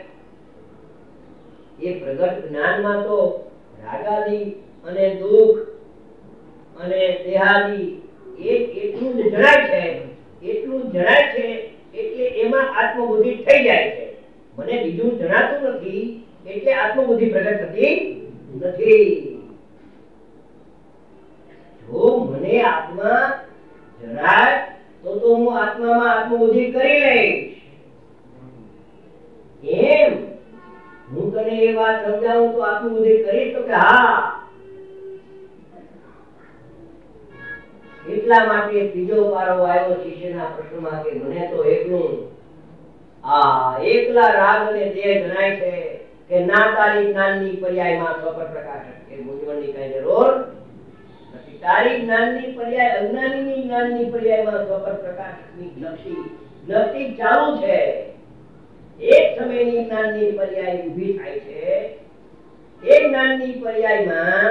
એ પ્રગટ જ્ઞાનમાં તો રાગાદી અને દુઃખ અને દેહાદી એક એટલું જ જણાય છે, એટલું જ જણાય છે, એટલે એમાં આત્મબુદ્ધિ થઈ જાય છે. મને બીજું જણાતું નથી, એટલે આત્મબુદ્ધિ પ્રગટ થતી નથી. જો મને આત્મા જણાય તો તો હું આત્મામાં આત્મબુદ્ધિ કરી લઈશ. એમ હું તને એ વાત સમજાવું તો આત્મબુદ્ધિ કરીશ તો કે હા. એટલા માટે ત્રીજો પારો આવ્યો શિષ્યના પ્રશ્નમાં કે મને તો એકલું આ એકલા રાગ અને દેહ જણાય છે કે ના તારી જ્ઞાનની પર્યાયમાં સ્વપર પ્રકાશક કે મૂંઝવણની કઈ જરૂર નથી. તારી જ્ઞાનની પર્યાય અજ્ઞાનીની જ્ઞાનની પર્યાયમાં સ્વપર પ્રકાશકની લક્ષી લક્ષી ચાલુ છે. એક સમયની જ્ઞાનની પર્યાય ઊભી થાય છે. એ જ્ઞાનની પર્યાયમાં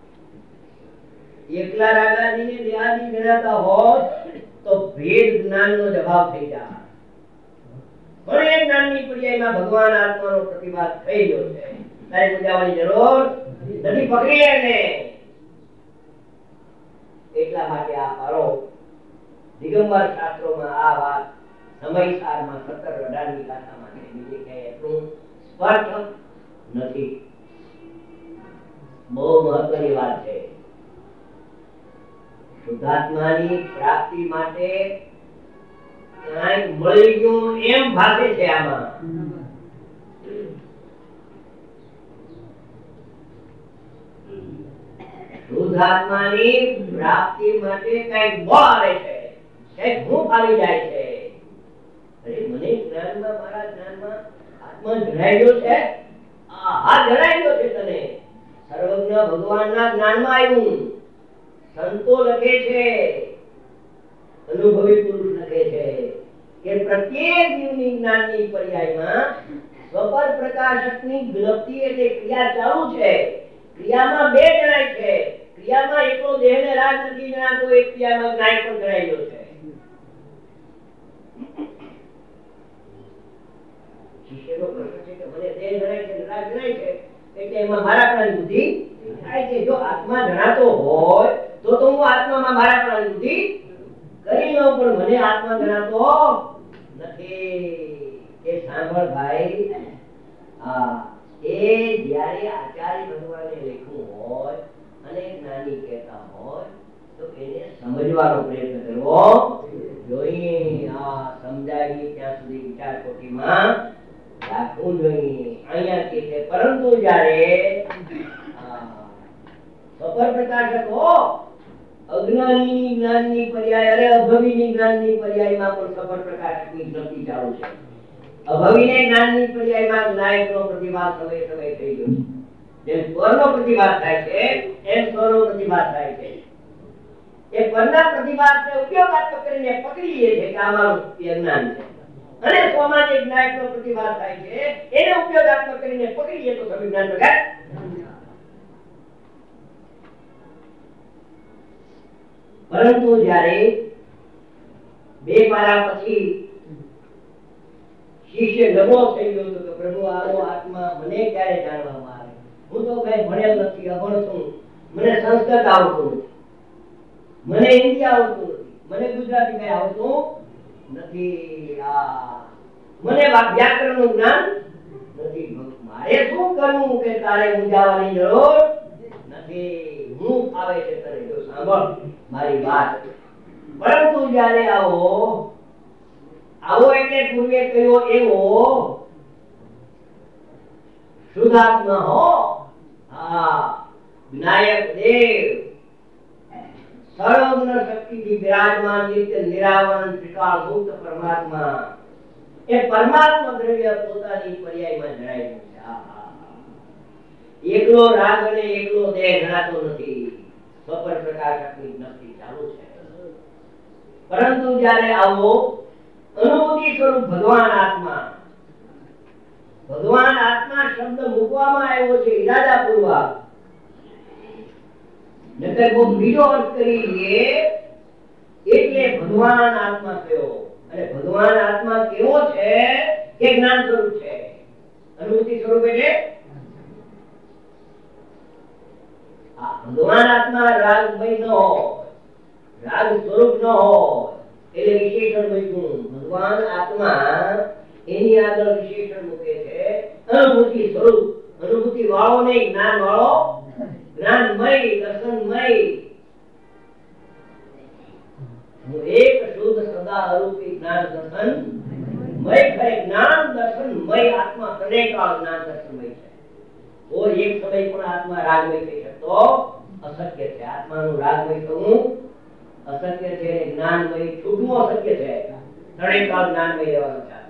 એકલા રાગાદીને દેહાદી જણાતા હોત તો ભેદ જ્ઞાનનો જ અભાવ થઈ જાય. પણ એ જ્ઞાનની પર્યાયમાં ભગવાન આત્માનો પ્રતિભાસ થઈ ગયો છે. તારે પૂજાવાની જરૂર નથી, પકડી એને. એટલા માટે આ પારો દિગંબર શાસ્ત્રોમાં આ વાત સમયસારમાં સત્તર અઢાર ની ગાથામાં છે, બીજે ક્યાંય એટલું સ્પષ્ટ નથી. બહુ મહત્વની વાત છે. શુદ્ધાત્માની પ્રાપ્તિ માટે કાંઈક મળી ગયું એમ ભાષે છે. આમાં શુદ્ધાત્માની પ્રાપ્તિ માટે કઈક બળ આવે છે, કઈક ભૂખ આવી જાય છે. અરે મને જ્ઞાનમાં મારા જ્ઞાનમાં આત્મા જણાઈ ગયો છે. આ જણાઈ ગયો છે તને. સર્વજ્ઞ ભગવાનના જ્ઞાનમાં આવ્યું. સંતો લખે છે, અનુભવી પુરુષ લખે છે કે પ્રત્યેક જીવની જ્ઞાનની પર્યાયમાં સ્વપર પ્રકાશકની જ્ઞપ્તિ એટલે ક્રિયા ચાલુ છે. ક્રિયામાં બે જણાય છે. ક્રિયામાં એકલો દેહને રાગ નથી જણાતો, એક ક્રિયામાં જ્ઞાય પણ જણાઈ ગયો છે. શિષ્યનો પ્રશ્ન છે કે મને દેહ જણાય છે, રાગ જણાય છે, એટલે એમાં મારા પ્રાણી બુદ્ધિ થાય છે. જો આત્મા જણાતો હોય તો તો હું આત્મામાં મારા પ્રાણી બુદ્ધિ કરી લઉં, પણ મને આત્મા જણાતો નથી. એ સાંભળ ભાઈ, હા, એ જ્યારે આચાર્ય ભગવાને લખ્યું હોય અને જ્ઞાની કહેતા હોય તો એને સમજવાનો પ્રયત્ન કરવો જોઈએ. આ સમજાવી ત્યાં સુધી વિચાર કોટીમાં રાખવું જોઈએ. અહીંયા કે છે પરંતુ જ્યારે સ્વપર પ્રકાશક હો, અજ્ઞાની જ્ઞાનની પર્યાય અરે અભવીની જ્ઞાનની પર્યાયમાં પણ સ્વપર પ્રકાશકની જ્ઞપ્તિ ચાલુ છે. અભવીને જ્ઞાનની પર્યાયમાં નાયકનો પ્રતિભાસ સમય સમય થઈ ગયો છે. જેમ સ્વરનો પ્રતિભાસ થાય છે એમ સ્વરનો પ્રતિભાસ થાય છે. એ પરના પ્રતિભાસને ઉપયોગાત્મક કરીને પકડી લે છે કે આ મારું જ્ઞાન છે, અને સ્વમાં જે નાયકનો પ્રતિભાસ થાય છે એને ઉપયોગાત્મક કરીને પકડી લે તો સંવિધાન પ્રકાશ. પરંતુ જ્યારે બે પારા પછી શિષ્ય નબળો થઈ ગયો તો કે પ્રભુ આવો આત્મા મને ક્યારે જાણવામાં આવે, હું તો કઈ ભણેલ નથી, અભણ છું, મને સંસ્કૃત આવતું નથી, મને હિન્દી આવતું નથી, મને ગુજરાતી કઈ આવતું નથી, આ મને વ્યાકરણ નું જ્ઞાન નથી. મારે શું કરવું કે તારે મૂંઝાવાની જરૂર નથી, હું આવે છે તને. જો સાંભળ મારી વાત. પરંતુ જ્યારે આવો આવો એટલે પૂર્વે કયો એવો શુદ્ધાત્મા હો, હા વિનાયક દેવ સર્વગુણ શક્તિથી બિરાજમાન નિત્ય નિરાવરણ ત્રિકાળ મુક્ત પરમાત્મા, એ પરમાત્મા દ્રવ્ય પોતાની પર્યાયમાં જણાય છે. એકલો રાગ અને એકલો દેહ જણાતો નથી, સ્વપર પ્રકાશકની નક્કી ચાલુ છે. પરંતુ જ્યારે આવો અનુભૂતિ સ્વરૂપ ભગવાન આત્મા, ભગવાન આત્મા શબ્દ મૂકવામાં આવ્યો છે ઈરાદાપૂર્વક, નકર કોઈ બીજો અર્થ કરી લે એટલે ભગવાન આત્મા કયો. અને ભગવાન આત્મા કેવો છે કે જ્ઞાન સ્વરૂપ છે. અનુભૂતિ સ્વરૂપ એટલે આ ભગવાન આત્મા રાગમય ન હોય, રાગ સ્વરૂપ ન હોય એટલે વિશેષણ મૂક્યું. ભગવાન આત્મા એની આગળ વિશેષણ મૂકે છે અનુભૂતિ સ્વરૂપ. અનુભૂતિ વાળો નહીં, જ્ઞાન વાળો, જ્ઞાનમય, દર્શનમય. હું એક શુદ્ધ સદા અરૂપી જ્ઞાન દર્શન મય ખરે. જ્ઞાન દર્શનમય આત્મા સદાકાળ જ્ઞાન દર્શનમય છે. કોઈ એક સમય પણ આત્મા રાગમય થઈ શકતો અશક્ય છે. આત્માનું રાગમય થવું અશક્ય છે, જ્ઞાનમય છૂટવું અશક્ય છે. સદાકાળ જ્ઞાનમય રહેવાનું છે.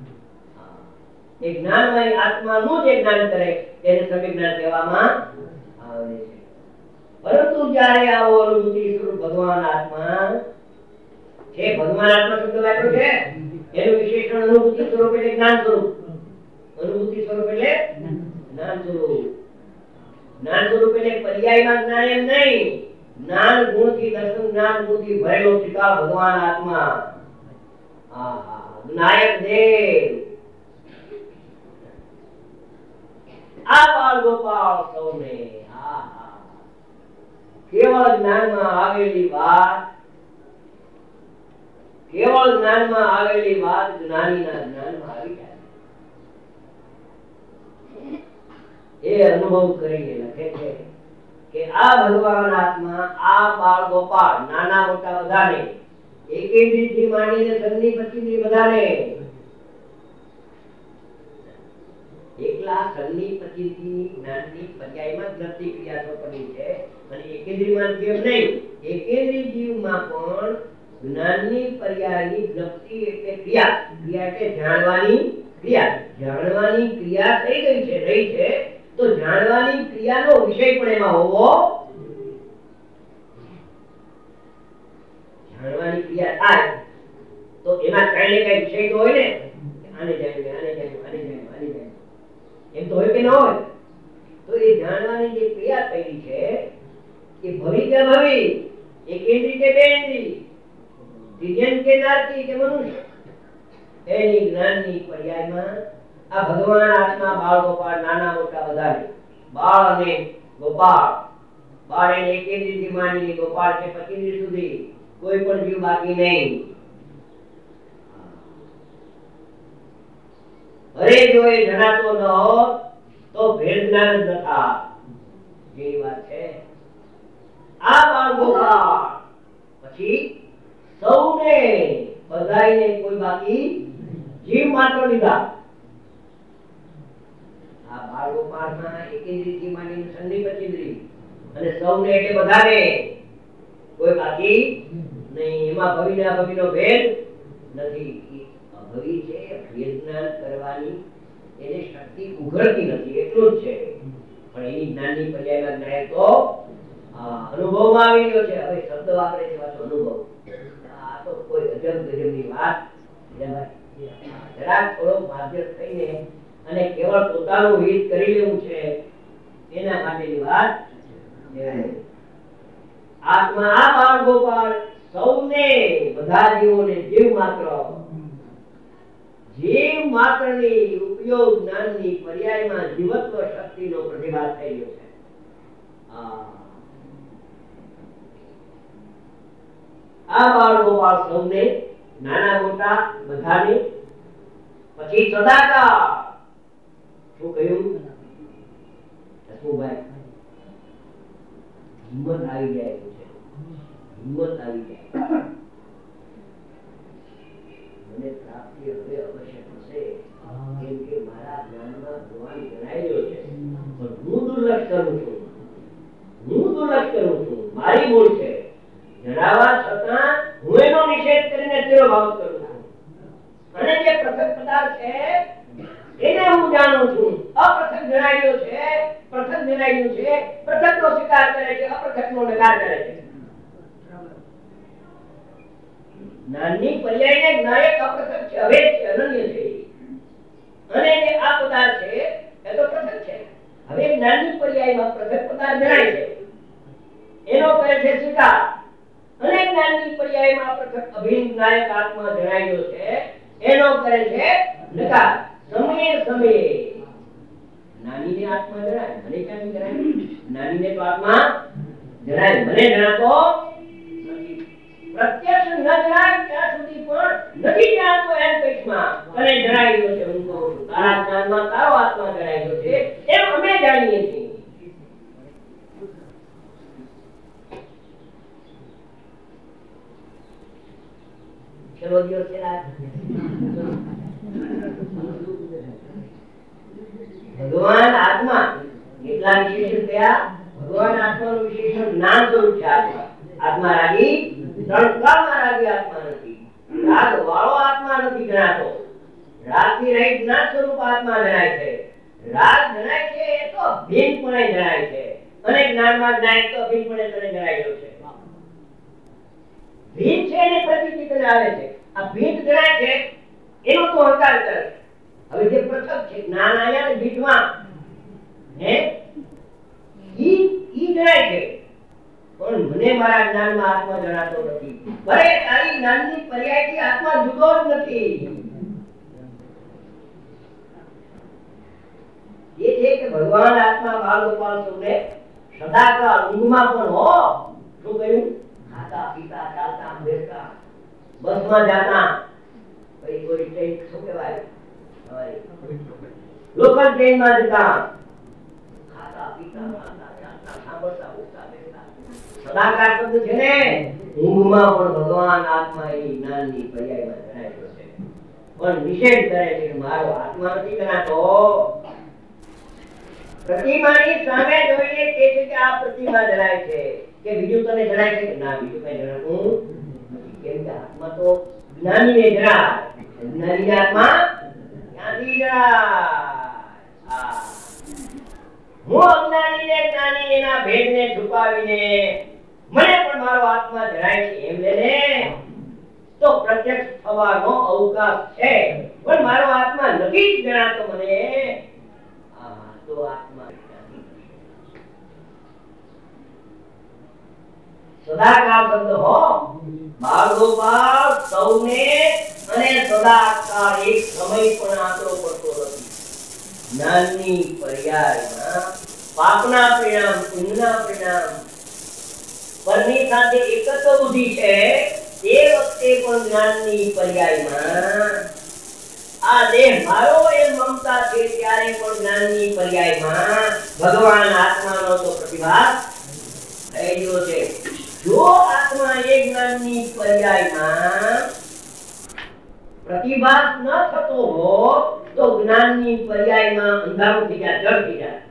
એ જ્ઞાનમય આત્માનું જે જ્ઞાન કરે તેને સમ્યક જ્ઞાન કહેવામાં આવે છે. પરંતુ જ્યારે આવો અનુભૂતિ સ્વરૂપ ભગવાન આત્મા છે, ભગવાન આત્મા શબ્દ વાપર્યો છે, એનું વિશેષણ અનુભૂતિ સ્વરૂપ એટલે જ્ઞાન સ્વરૂપ. અનુભૂતિ સ્વરૂપ એટલે જ્ઞાન સ્વરૂપ. જ્ઞાન સ્વરૂપ એટલે પર્યાયમાં જ્ઞાન એમ નહીં, જ્ઞાન ગુણથી, દર્શન જ્ઞાન ગુણથી ભરેલો ત્રિકાળ ભગવાન આત્મા. આહા વિનાયક દેવ આ બાળ ગોપાલ સૌને આહા કેવળ જ્ઞાનમાં આવેલી વાત, કેવળ જ્ઞાનમાં આવેલી વાત જ્ઞાનીના જ્ઞાનમાં આવી જાય. એ અનુભવ કરીને લખે છે કે આ ભગવાન આત્મા, આ બાળ ગોપાળ, નાના મોટા બધાને, એકેન્દ્રીયથી માંડીને સંધિ પછીની બધાને, એકલા સંધિ પછીની જ્ઞાનની પર્યાયમાં જ્ઞપ્તિ ક્રિયા સોંપણી છે. અને એકેન્દ્રીયમાં કેમ નહીં, એકેન્દ્રીય જીવમાં પણ જ્ઞાનની પર્યાયની જ્ઞપ્તિ એટલે ક્રિયા. ક્રિયા એટલે જાણવાની ક્રિયા. જાણવાની ક્રિયા થઈ ગઈ છે, રહી છે, તો જાણવાની ક્રિયાનો વિષય પણ એમાં હોવો. જાણવાની ક્રિયા થાય તો એમાં કઈ ને કઈ વિષય તો હોય ને. આને જાણ્યું, આને જાણ્યું, આને જાણ્યું, આને જાણ્યું, એમ તો હોય કે ન હોય. તો એ જાણવાની જે ક્રિયા થઈ છે એ ભવી કે ભવી, એકેન્દ્રી કે બેન્દ્રી, દિવ્યન કે નારકી કે મનુષ્ય, એની જ્ઞાનની પર્યાયમાં આ ભગવાન આત્મા બાળ ગોપાળ, નાના મોટા બધાને, બાળ અને ગોપાળ, બાળ એને એકેન્દ્રીથી માંડીને ગોપાળ કે પચીન્દ્રી સુધી કોઈ પણ જીવ બાકી નહીં. અરે જો એ જણાતો ન હોત તો ભેદ જ્ઞાન જ નથા. જેની વાત છે આ બાળ ગોપાળ પછી સૌને, બધાઈને કોઈ બાકી જીવ માત્ર લીધા. આ બાળ ગોપાળમાં એકેન્દ્રીથી માંડીને સંધિ પચીન્દ્રી અને સૌને એટલે બધાને, કોઈ બાકી નહીં. એમાં ભવી ના ભવીનો ભેદ નથી. અભવી છે, ભેદ જ્ઞાન કરવાની એને શક્તિ ઉઘડતી નથી, એટલું જ છે. પણ એની જ્ઞાનની પર્યાયમાં જ્ઞાન તો અનુભવમાં આવી ગયો છે. હવે શબ્દ વાપરે છે પાછો અનુભવ. આ તો કોઈ અજબ ગજબની વાત. જરાક થોડો બાધ્ય થઈને અને કેવળ પોતાનું હિત કરી લેવું છે એના માટેની વાત. આત્મા આ બાળ ગોપાળ સૌને, બધા જીવોને, જીવ માત્ર જીવ માત્રની ઉપયોગ જ્ઞાનની પર્યાયમાં જીવત્વ શક્તિનો પ્રતિભાસ થઈ ગયો છે. આ બાળ ગોપાલ સૌને નાના મોટા બધાને પછી સદાકાળ શું કહ્યું હસમુભાઈ? હિંમત આવી જાય છે, હિંમત આવી જાય. મને પ્રાપ્તિ હવે અવશ્ય થશે કેમ કે મારા જ્ઞાનમાં ભગવાન જણાયેલો છે, પણ હું દુર્લક્ષ કરું છું, હું દુર્લક્ષ કરું છું, મારી ભૂલ છે. જણાવવા છતાં હું એનો નિષેધ કરીને તેનો ભાવ કરું છું. અને જે પૃથક પદાર્થ છે એને હું જાણું છું. અપૃથક જણાયેલો છે, પૃથક જણાયેલું છે, પૃથકનો સ્વીકાર કરે છે, અપૃથકનો નકાર કરે છે. જ્ઞાનની પર્યાયને જ્ઞાયક અપૃથક છે, અભેદ છે, અનન્ય છે. અને જે આ પદાર્થ છે એ તો પૃથક છે. હવે જ્ઞાનની પર્યાયમાં પૃથક પદાર્થ જણાય છે એનો કરે છે સ્વીકાર. અને જ્ઞાનની પર્યાયમાં પૃથક અભિન્ન જ્ઞાયક આત્મા જણાયેલો છે એનો કરે છે નકાર. સમયે સમયે જ્ઞાનીને આત્મા જણાય, મને ક્યાંથી જણાય? જ્ઞાનીને તો આત્મા જણાય, મને જણાતો નથી. પ્રત્યક્ષ ન જણાય ત્યાં સુધી પણ નથી જાણતો એમ કઈકમાં તને જણાયેલો છે. હું કહું છું તારા જ્ઞાનમાં તારો આત્મા જણાયેલો છે એમ અમે જાણીએ છીએ. ચલો દિવસ ભગવાન આત્મા કેટલા વિશેષણ થયા? ભગવાન આત્માનું વિશેષણ જ્ઞાન સ્વરૂપ છે. આત્મા આત્મા રાગી સંસ્કારમાં રાગી આત્મા નથી, રાગ વાળો આત્મા નથી જણાતો. રાગથી રહિત જ્ઞાન સ્વરૂપ આત્મા જણાય છે. રાગ જણાય છે એ તો ભિન્નપણે જણાય છે, અને જ્ઞાનમાં જ્ઞાન તો ભિન્નપણે તને જણાયેલો છે. ભિન્ન છે એને પ્રતીતિ તને આવે છે. આ ભિન્ન જણાય છે એનો તો અહંકાર કરે. હવે જે પૃથક છે જ્ઞાન આયા ને ભીતમાં હે ઈ ઈ જણાય છે, પણ મને મારા જ્ઞાનમાં આત્મા જણાતો નથી. ભલે તારી જ્ઞાનની પર્યાયથી આત્મા જુદો જ નથી. એ છે કે ભગવાન આત્મા બાળ ગોપાલ સૌને સદાકાળ ઊંઘમાં પણ હો. શું કહ્યું? ખાતા પીતા ચાલતા બેસતા બસમાં જાતા, કઈ કોઈ ટ્રેન શું કહેવાય લોકલ ટ્રેનમાં જતા, ખાતા પીતા ચાલતા ચાલતા સાંભળતા ઉઠતા બેસતા. સદાકાળ શબ્દ છે ને ઊંઘમાં પણ ભગવાન આત્મા એ જ્ઞાનની પર્યાયમાં જણાયેલો છે, પણ નિષેધ કરે છે કે મારો આત્મા નથી જણાતો. પ્રતિમાની સામે જોઈને કહે છે કે આ પ્રતિમા જણાય છે કે બીજું તને જણાય છે કે ના બીજું કઈ જણાતું નથી. કેમ કે આત્મા તો જ્ઞાનીને જણાય, જ્ઞાનીને આત્મા ક્યાંથી જણાય? હું અજ્ઞાનીને જ્ઞાની એના ભેદને છુપાવીને મને પણ મારો આત્મા જણાય છે એમ લેને તો પ્રત્યક્ષ થવાનો અવકાશ છે, પણ મારો આત્મા નથી જણાતો મને. તો આત્મા સદાકાળ શબ્દ હો. બાળ ગોપાલ સૌને અને સદાકાળ એક સમય પણ આંકડો પડતો નથી. જ્ઞાનની પર્યાયમાં પાપના પરિણામ પુણ્યના પરિણામ પરની સાથે એકત્વ બુદ્ધિ છે. તે વખતે પણ જ્ઞાનની પર્યાયમાં આ દેહ મારો એમ મમતા છે ત્યારે પણ જ્ઞાનની પર્યાયમાં ભગવાન આત્માનો તો પ્રતિભાસ થઈ ગયો છે. જો આત્મા એ જ્ઞાનની પર્યાયમાં પ્રતિભાસ ન થતો હો તો જ્ઞાનની પર્યાયમાં અંધારું થઈ જાય, જળ થઈ જાય.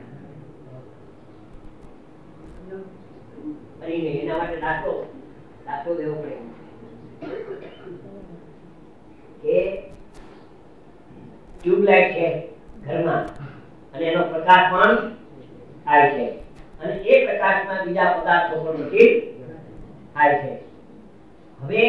અને એના માટે દાખલો દાખલો દેવો પડે કે ટ્યુબલાઇટ છે ઘરમાં અને એનો પ્રકાશ પણ થાય છે, અને એ પ્રકાશમાં બીજા પદાર્થો પણ નથી થાય છે. હવે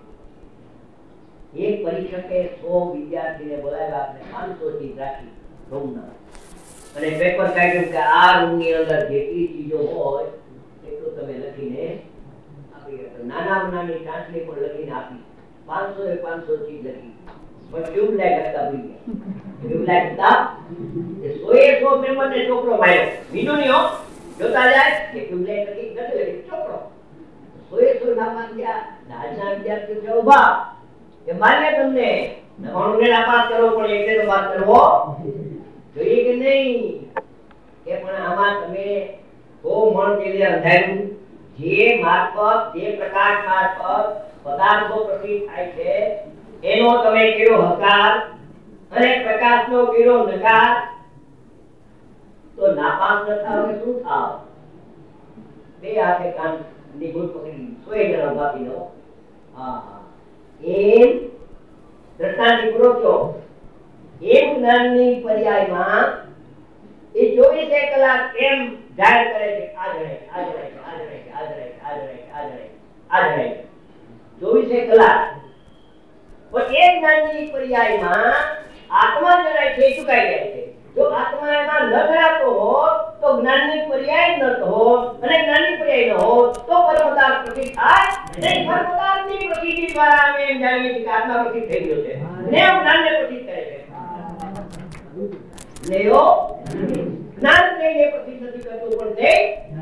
એક પરીક્ષકે સો વિદ્યાર્થીને બોલાવ્યા, આપણે પાંચસો ચીજ રાખી રૂમના, અને પેપર કાઢ્યું કે આ રૂમની અંદર જેટલી ચીજો હોય એટલું તમે લખીને આપી. નાના નાની ટાંચલી પણ લખીને આપી. પાંચસો એ પાંચસો ચીજ લખી. પણ ટ્યુબલાઇટ હતા ભૂલી ગયા. ટ્યુબલાઇટ હતા એ સોએ સો મેમ્બરને છોકરો માર્યો. બીજું નહીં હો, જોતા જાય કે ટ્યુબલાઇટ નથી નથી લગી છોકરો. સોએ સો નાપાસ થયા. આજના વિદ્યાર્થીઓ છે ઉભા કે માન્ય તમને નવાણું ને નાપાસ કરવો પણ એટલે તો પાસ કરવો જોઈએ કે નહીં? કે પણ આમાં તમે બહુ મન કેવી અંધારું જે મારફત જે પ્રકાશ મારફત પદાર્થો પ્રતીત થાય છે એનો તમે કેવો હકાર અને પ્રકાશનો કેવો નકાર, તો નાપાસ ન થાવ કે શું થાવ? બે હાથે કાન ની ભૂલ પકડી સોય જણા બાકી નો. હા હા એમ દ્રષ્ટાંતિ પૂરો થયો. એક જ્ઞાનની પર્યાયમાં એ ચોવીસે કલાક એમ જાહેર કરે છે આ જણે આ જણે આ જણે આ જણે આ જણે આ જણે આ જણે ચોવીસે કલાક. પણ એક જ્ઞાનની પર્યાયમાં આત્મા જણાય છે ચુકાઈ જાય છે. જો આત્મા એમાં ન જણાતો હોત તો જ્ઞાનની પર્યાય ન હોત અને જ્ઞાનની પર્યાય ન હોત તો પરમપદાર્થ પ્રતીત થાય નહીં. પરમપદાર્થની પ્રતીતિ દ્વારા અમે એમ જાણીએ છીએ કે આત્મા પ્રતીત થઈ ગયો છે ને જ્ઞાનને પ્રતીત કરે છે. લેયો જ્ઞાન ને પ્રતીત નથી કરતું પણ તે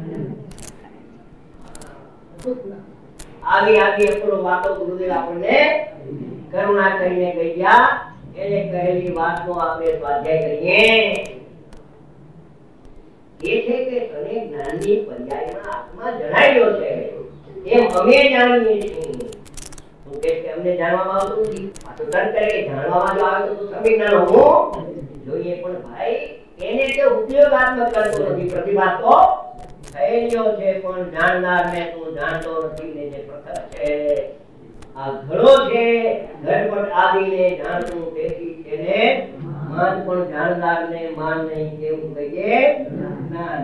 આવી આવી અપરો વાતો ગુરુદેવ આપણને કરુણા કરીને કહી ગયા. એને કહેલી વાતનો આપણે સ્વાધ્યાય કરીએ. એ છે કે તને જ્ઞાનની પર્યાયમાં આત્મા જણાયો છે એમ અમે જાણીએ છીએ. હું કે અમને જાણવામાં આવતું નથી. પાછો તર્ક કરે કે જાણવામાં જો આવે તો સમીજ્ઞાન હું જોઈએ પણ ભાઈ એને તે ઉપયોગાત્મક કરતો નથી. પ્રતિભા તો થયેલો છે પણ જાણનારને તું જાણતો નથી ને જે પ્રથમ છે આ ઘડો છે ઘટપટ આદિને જાણતું તેથી તેને માન પણ જાણનારને માન નહીં કેવું કહીએ જ્ઞાન.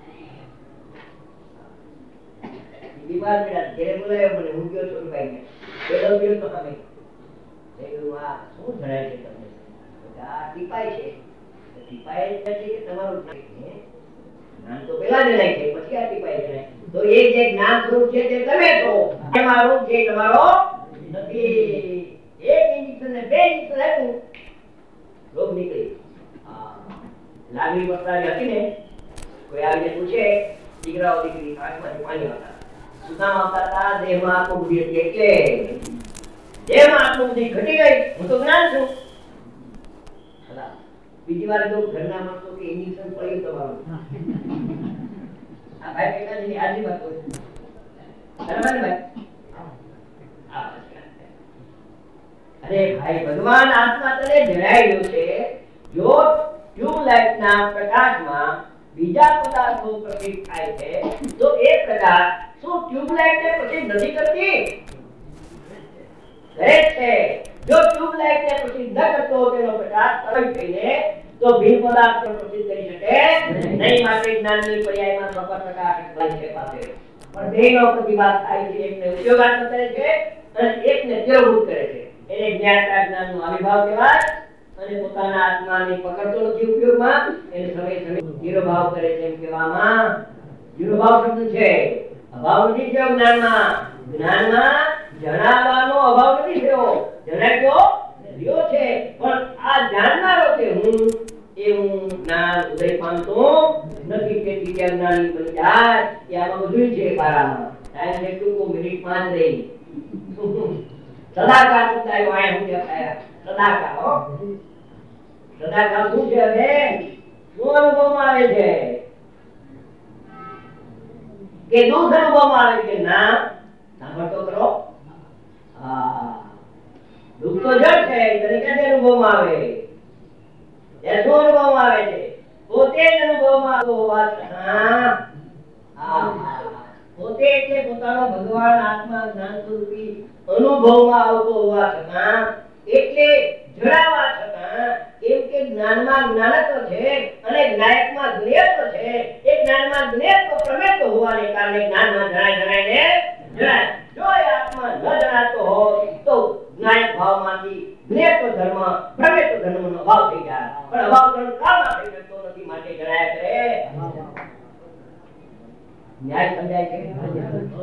બીમાર બેટા ઘરે બોલાયો મને હું ગયો છું ભાઈ ને પેલો ગયો તો અમે એનું આ શું જણાય છે તમને? આ ટીપાય છે. ટીપાય છે કે તમારું જ્ઞાન તો પેલા જણાય છે પછી આ ટીપાય જણાય. તો એક જે જ્ઞાન સ્વરૂપ છે તે તમે છો એમાં રૂપ છે તમારો નથી. એક ઇન્જેક્શન ને બે ઇન્જેક્શન આપ્યું રોગ નીકળી. લાગણી પસ્તાવી હતી ને કોઈ આવીને પૂછે દીકરાઓ દીકરી આંખમાંથી પાણી આવતા શું કામ આવતા હતા? દેહમાં આત્મબુદ્ધિ હતી એટલે. દેહમાં આત્મબુદ્ધિ ઘટી ગઈ હું તો જ્ઞાન છું. બીજી વાર જો ઘરના માણસો કે ઇન્જેક્શન પડ્યું તમારું આ ભાઈ પેલાની આજી વાત હોય બરાબર ને ભાઈ? અરે ભાઈ ભગવાન આત્મા તને જણાવ્યું છે જો ટ્યુબલાઇટ ના પ્રકાશમાં બીજા પદાર્થો પ્રતીત થાય છે તો એ પ્રકાશ શું ટ્યુબલાઇટ ને પ્રતીત નથી કરતી? કરે છે. જો ટ્યુબલાઇટ ને પ્રતીત ન કરતો તેનો પ્રકાશ તરફ થઈને તો ભિન્ન પદાર્થ પ્રતીત કરી શકે નહીં. માટે જ્ઞાનની પર્યાયમાં સફળ પ્રકાશ બની છે પાસે પણ બેનો પ્રતિભાસ થાય છે. એકને ઉપયોગાત્મક કરે છે અને એકને તિરોભૂત કરે છે. એને જ્ઞાતા જ્ઞાનનો આવિર્ભાવ કહેવાય. અને પોતાના આત્માને પકડતો નથી ઉપયોગમાં એને સમય સમય તિરોભાવ કરે છે એમ કહેવામાં તિરોભાવ શબ્દ છે. અભાવ નથી થયો જ્ઞાનમાં. જ્ઞાનમાં જણાવવાનો અભાવ નથી થયો. જણાવ્યો રહ્યો છે પણ આ જાણનારો કે હું એ હું જ્ઞાન ઉદય પામતો નથી. તેથી કે જ્ઞાની બની જાય એ આમાં બધું છે. પારામાં ટાઈમ છે ટૂંકો મિનિટ પાંચ રહી. સદાકાળ સુધાયો આય હું દેખાયા સદાકાળ. હો સદાકાળ શું છે? હવે શું અનુભવમાં આવે છે કે દુઃખ અનુભવમાં આવે છે? ના સાંભળતો કરો. હા દુઃખ તો જડ છે તરીકે અનુભવમાં આવે. એ શું અનુભવમાં આવે છે? પોતે જ અનુભવમાં આવતો હોવા છતાં પોતે એટલે પોતાનો ભગવાન આત્મા જ્ઞાન સ્વરૂપી અનુભવમાં આવતો હોવા છતાં એટલે જણાવવા છતાં એમ કે જ્ઞાનમાં જ્ઞાનત્વ છે અને જ્ઞાયકમાં જ્ઞેયત્વ છે. એ જ્ઞાનમાં જ્ઞેયત્વ પ્રમેયત્વ હોવાને કારણે જ્ઞાનમાં જણાય જણાય ને જણાય. જો એ આત્મા ન જણાતો હોય તો જ્ઞાયક ભાવમાંથી જ્ઞેયત્વ ધર્મ પ્રમેયત્વ ધર્મનો અભાવ થઈ જાય. પણ અભાવ ધર્મ કાળમાં થઈ શકતો નથી માટે જણાય કરે. ન્યાય સમજાય છે?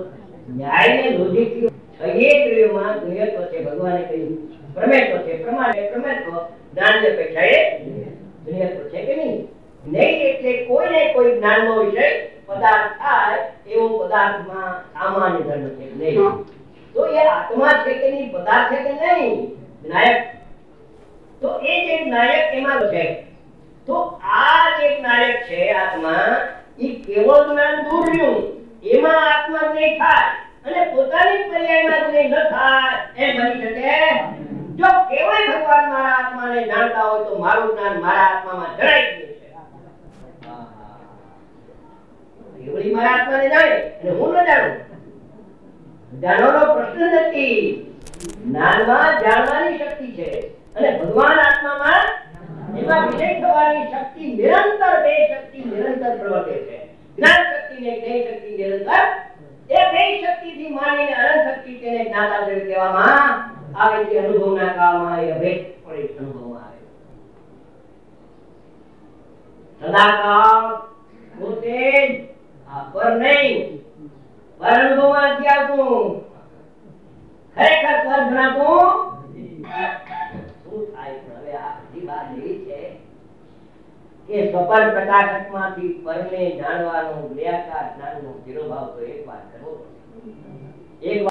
ન્યાય ને લોજિક થી અનેક ક્રિયામાં જ્ઞેયત્વ છે ભગવાને કહ્યું પ્રમેયત્વ છે પ્રમાણ તમે કહો જ્ઞાન ની અપેક્ષા એ શ્રેષ્ઠ છે કે નહીં? નહીં એટલે કોઈ ને કોઈ જ્ઞાનનો વિષય પદાર્થ થાય એવો પદાર્થમાં સામાન્ય ધર્મ છે નહીં. તો એ આત્મા છે કે નહીં, પદાર્થ છે કે નહીં, નાયક. તો એ જે નાયક એમાં છે. તો આ જે નાયક છે આત્મા, એ કેવળ જ્ઞાન દૂર રહ્યું, એમાં આત્મા નહીં થાય અને પોતાની પર્યાયમાં નહીં ન થાય એમ બની શકે. જો કેવળ ભગવાન મારા આત્માને જાણતા હોય તો મારું જ્ઞાન મારા આત્મામાં જણાઈ ગયું છે. કેવળી મારા આત્માને જાણે અને હું ન જાણું, જાણવાનો પ્રશ્ન નથી. જ્ઞાનમાં જાણવાની શક્તિ છે અને ભગવાન આત્મામાં એમાં વિષય થવાની શક્તિ નિરંતર, બે શક્તિ નિરંતર પ્રવર્તે છે. જ્ઞાન શક્તિ ને જ્ઞેય શક્તિ નિરંતર, એ બે શક્તિથી માંડીને અનંત શક્તિ તેને જ્ઞાતા દ્રવ્ય કહેવામાં આવે છે. અનુભવના કાળમાં એ અભેદ પડે અનુભવમાં આવે. સદાકાળ પોતે આ પર નહીં, પર અનુભવમાં નથી આવતું, ખરેખર પર ગણાતું શું થાય? હવે આ બધી વાત એવી છે કે સપર પ્રકાશકમાંથી પરને જાણવાનો વ્યાકાર જ્ઞાનનો વિરોભાવ તો એક વાત કરવો પડે. એક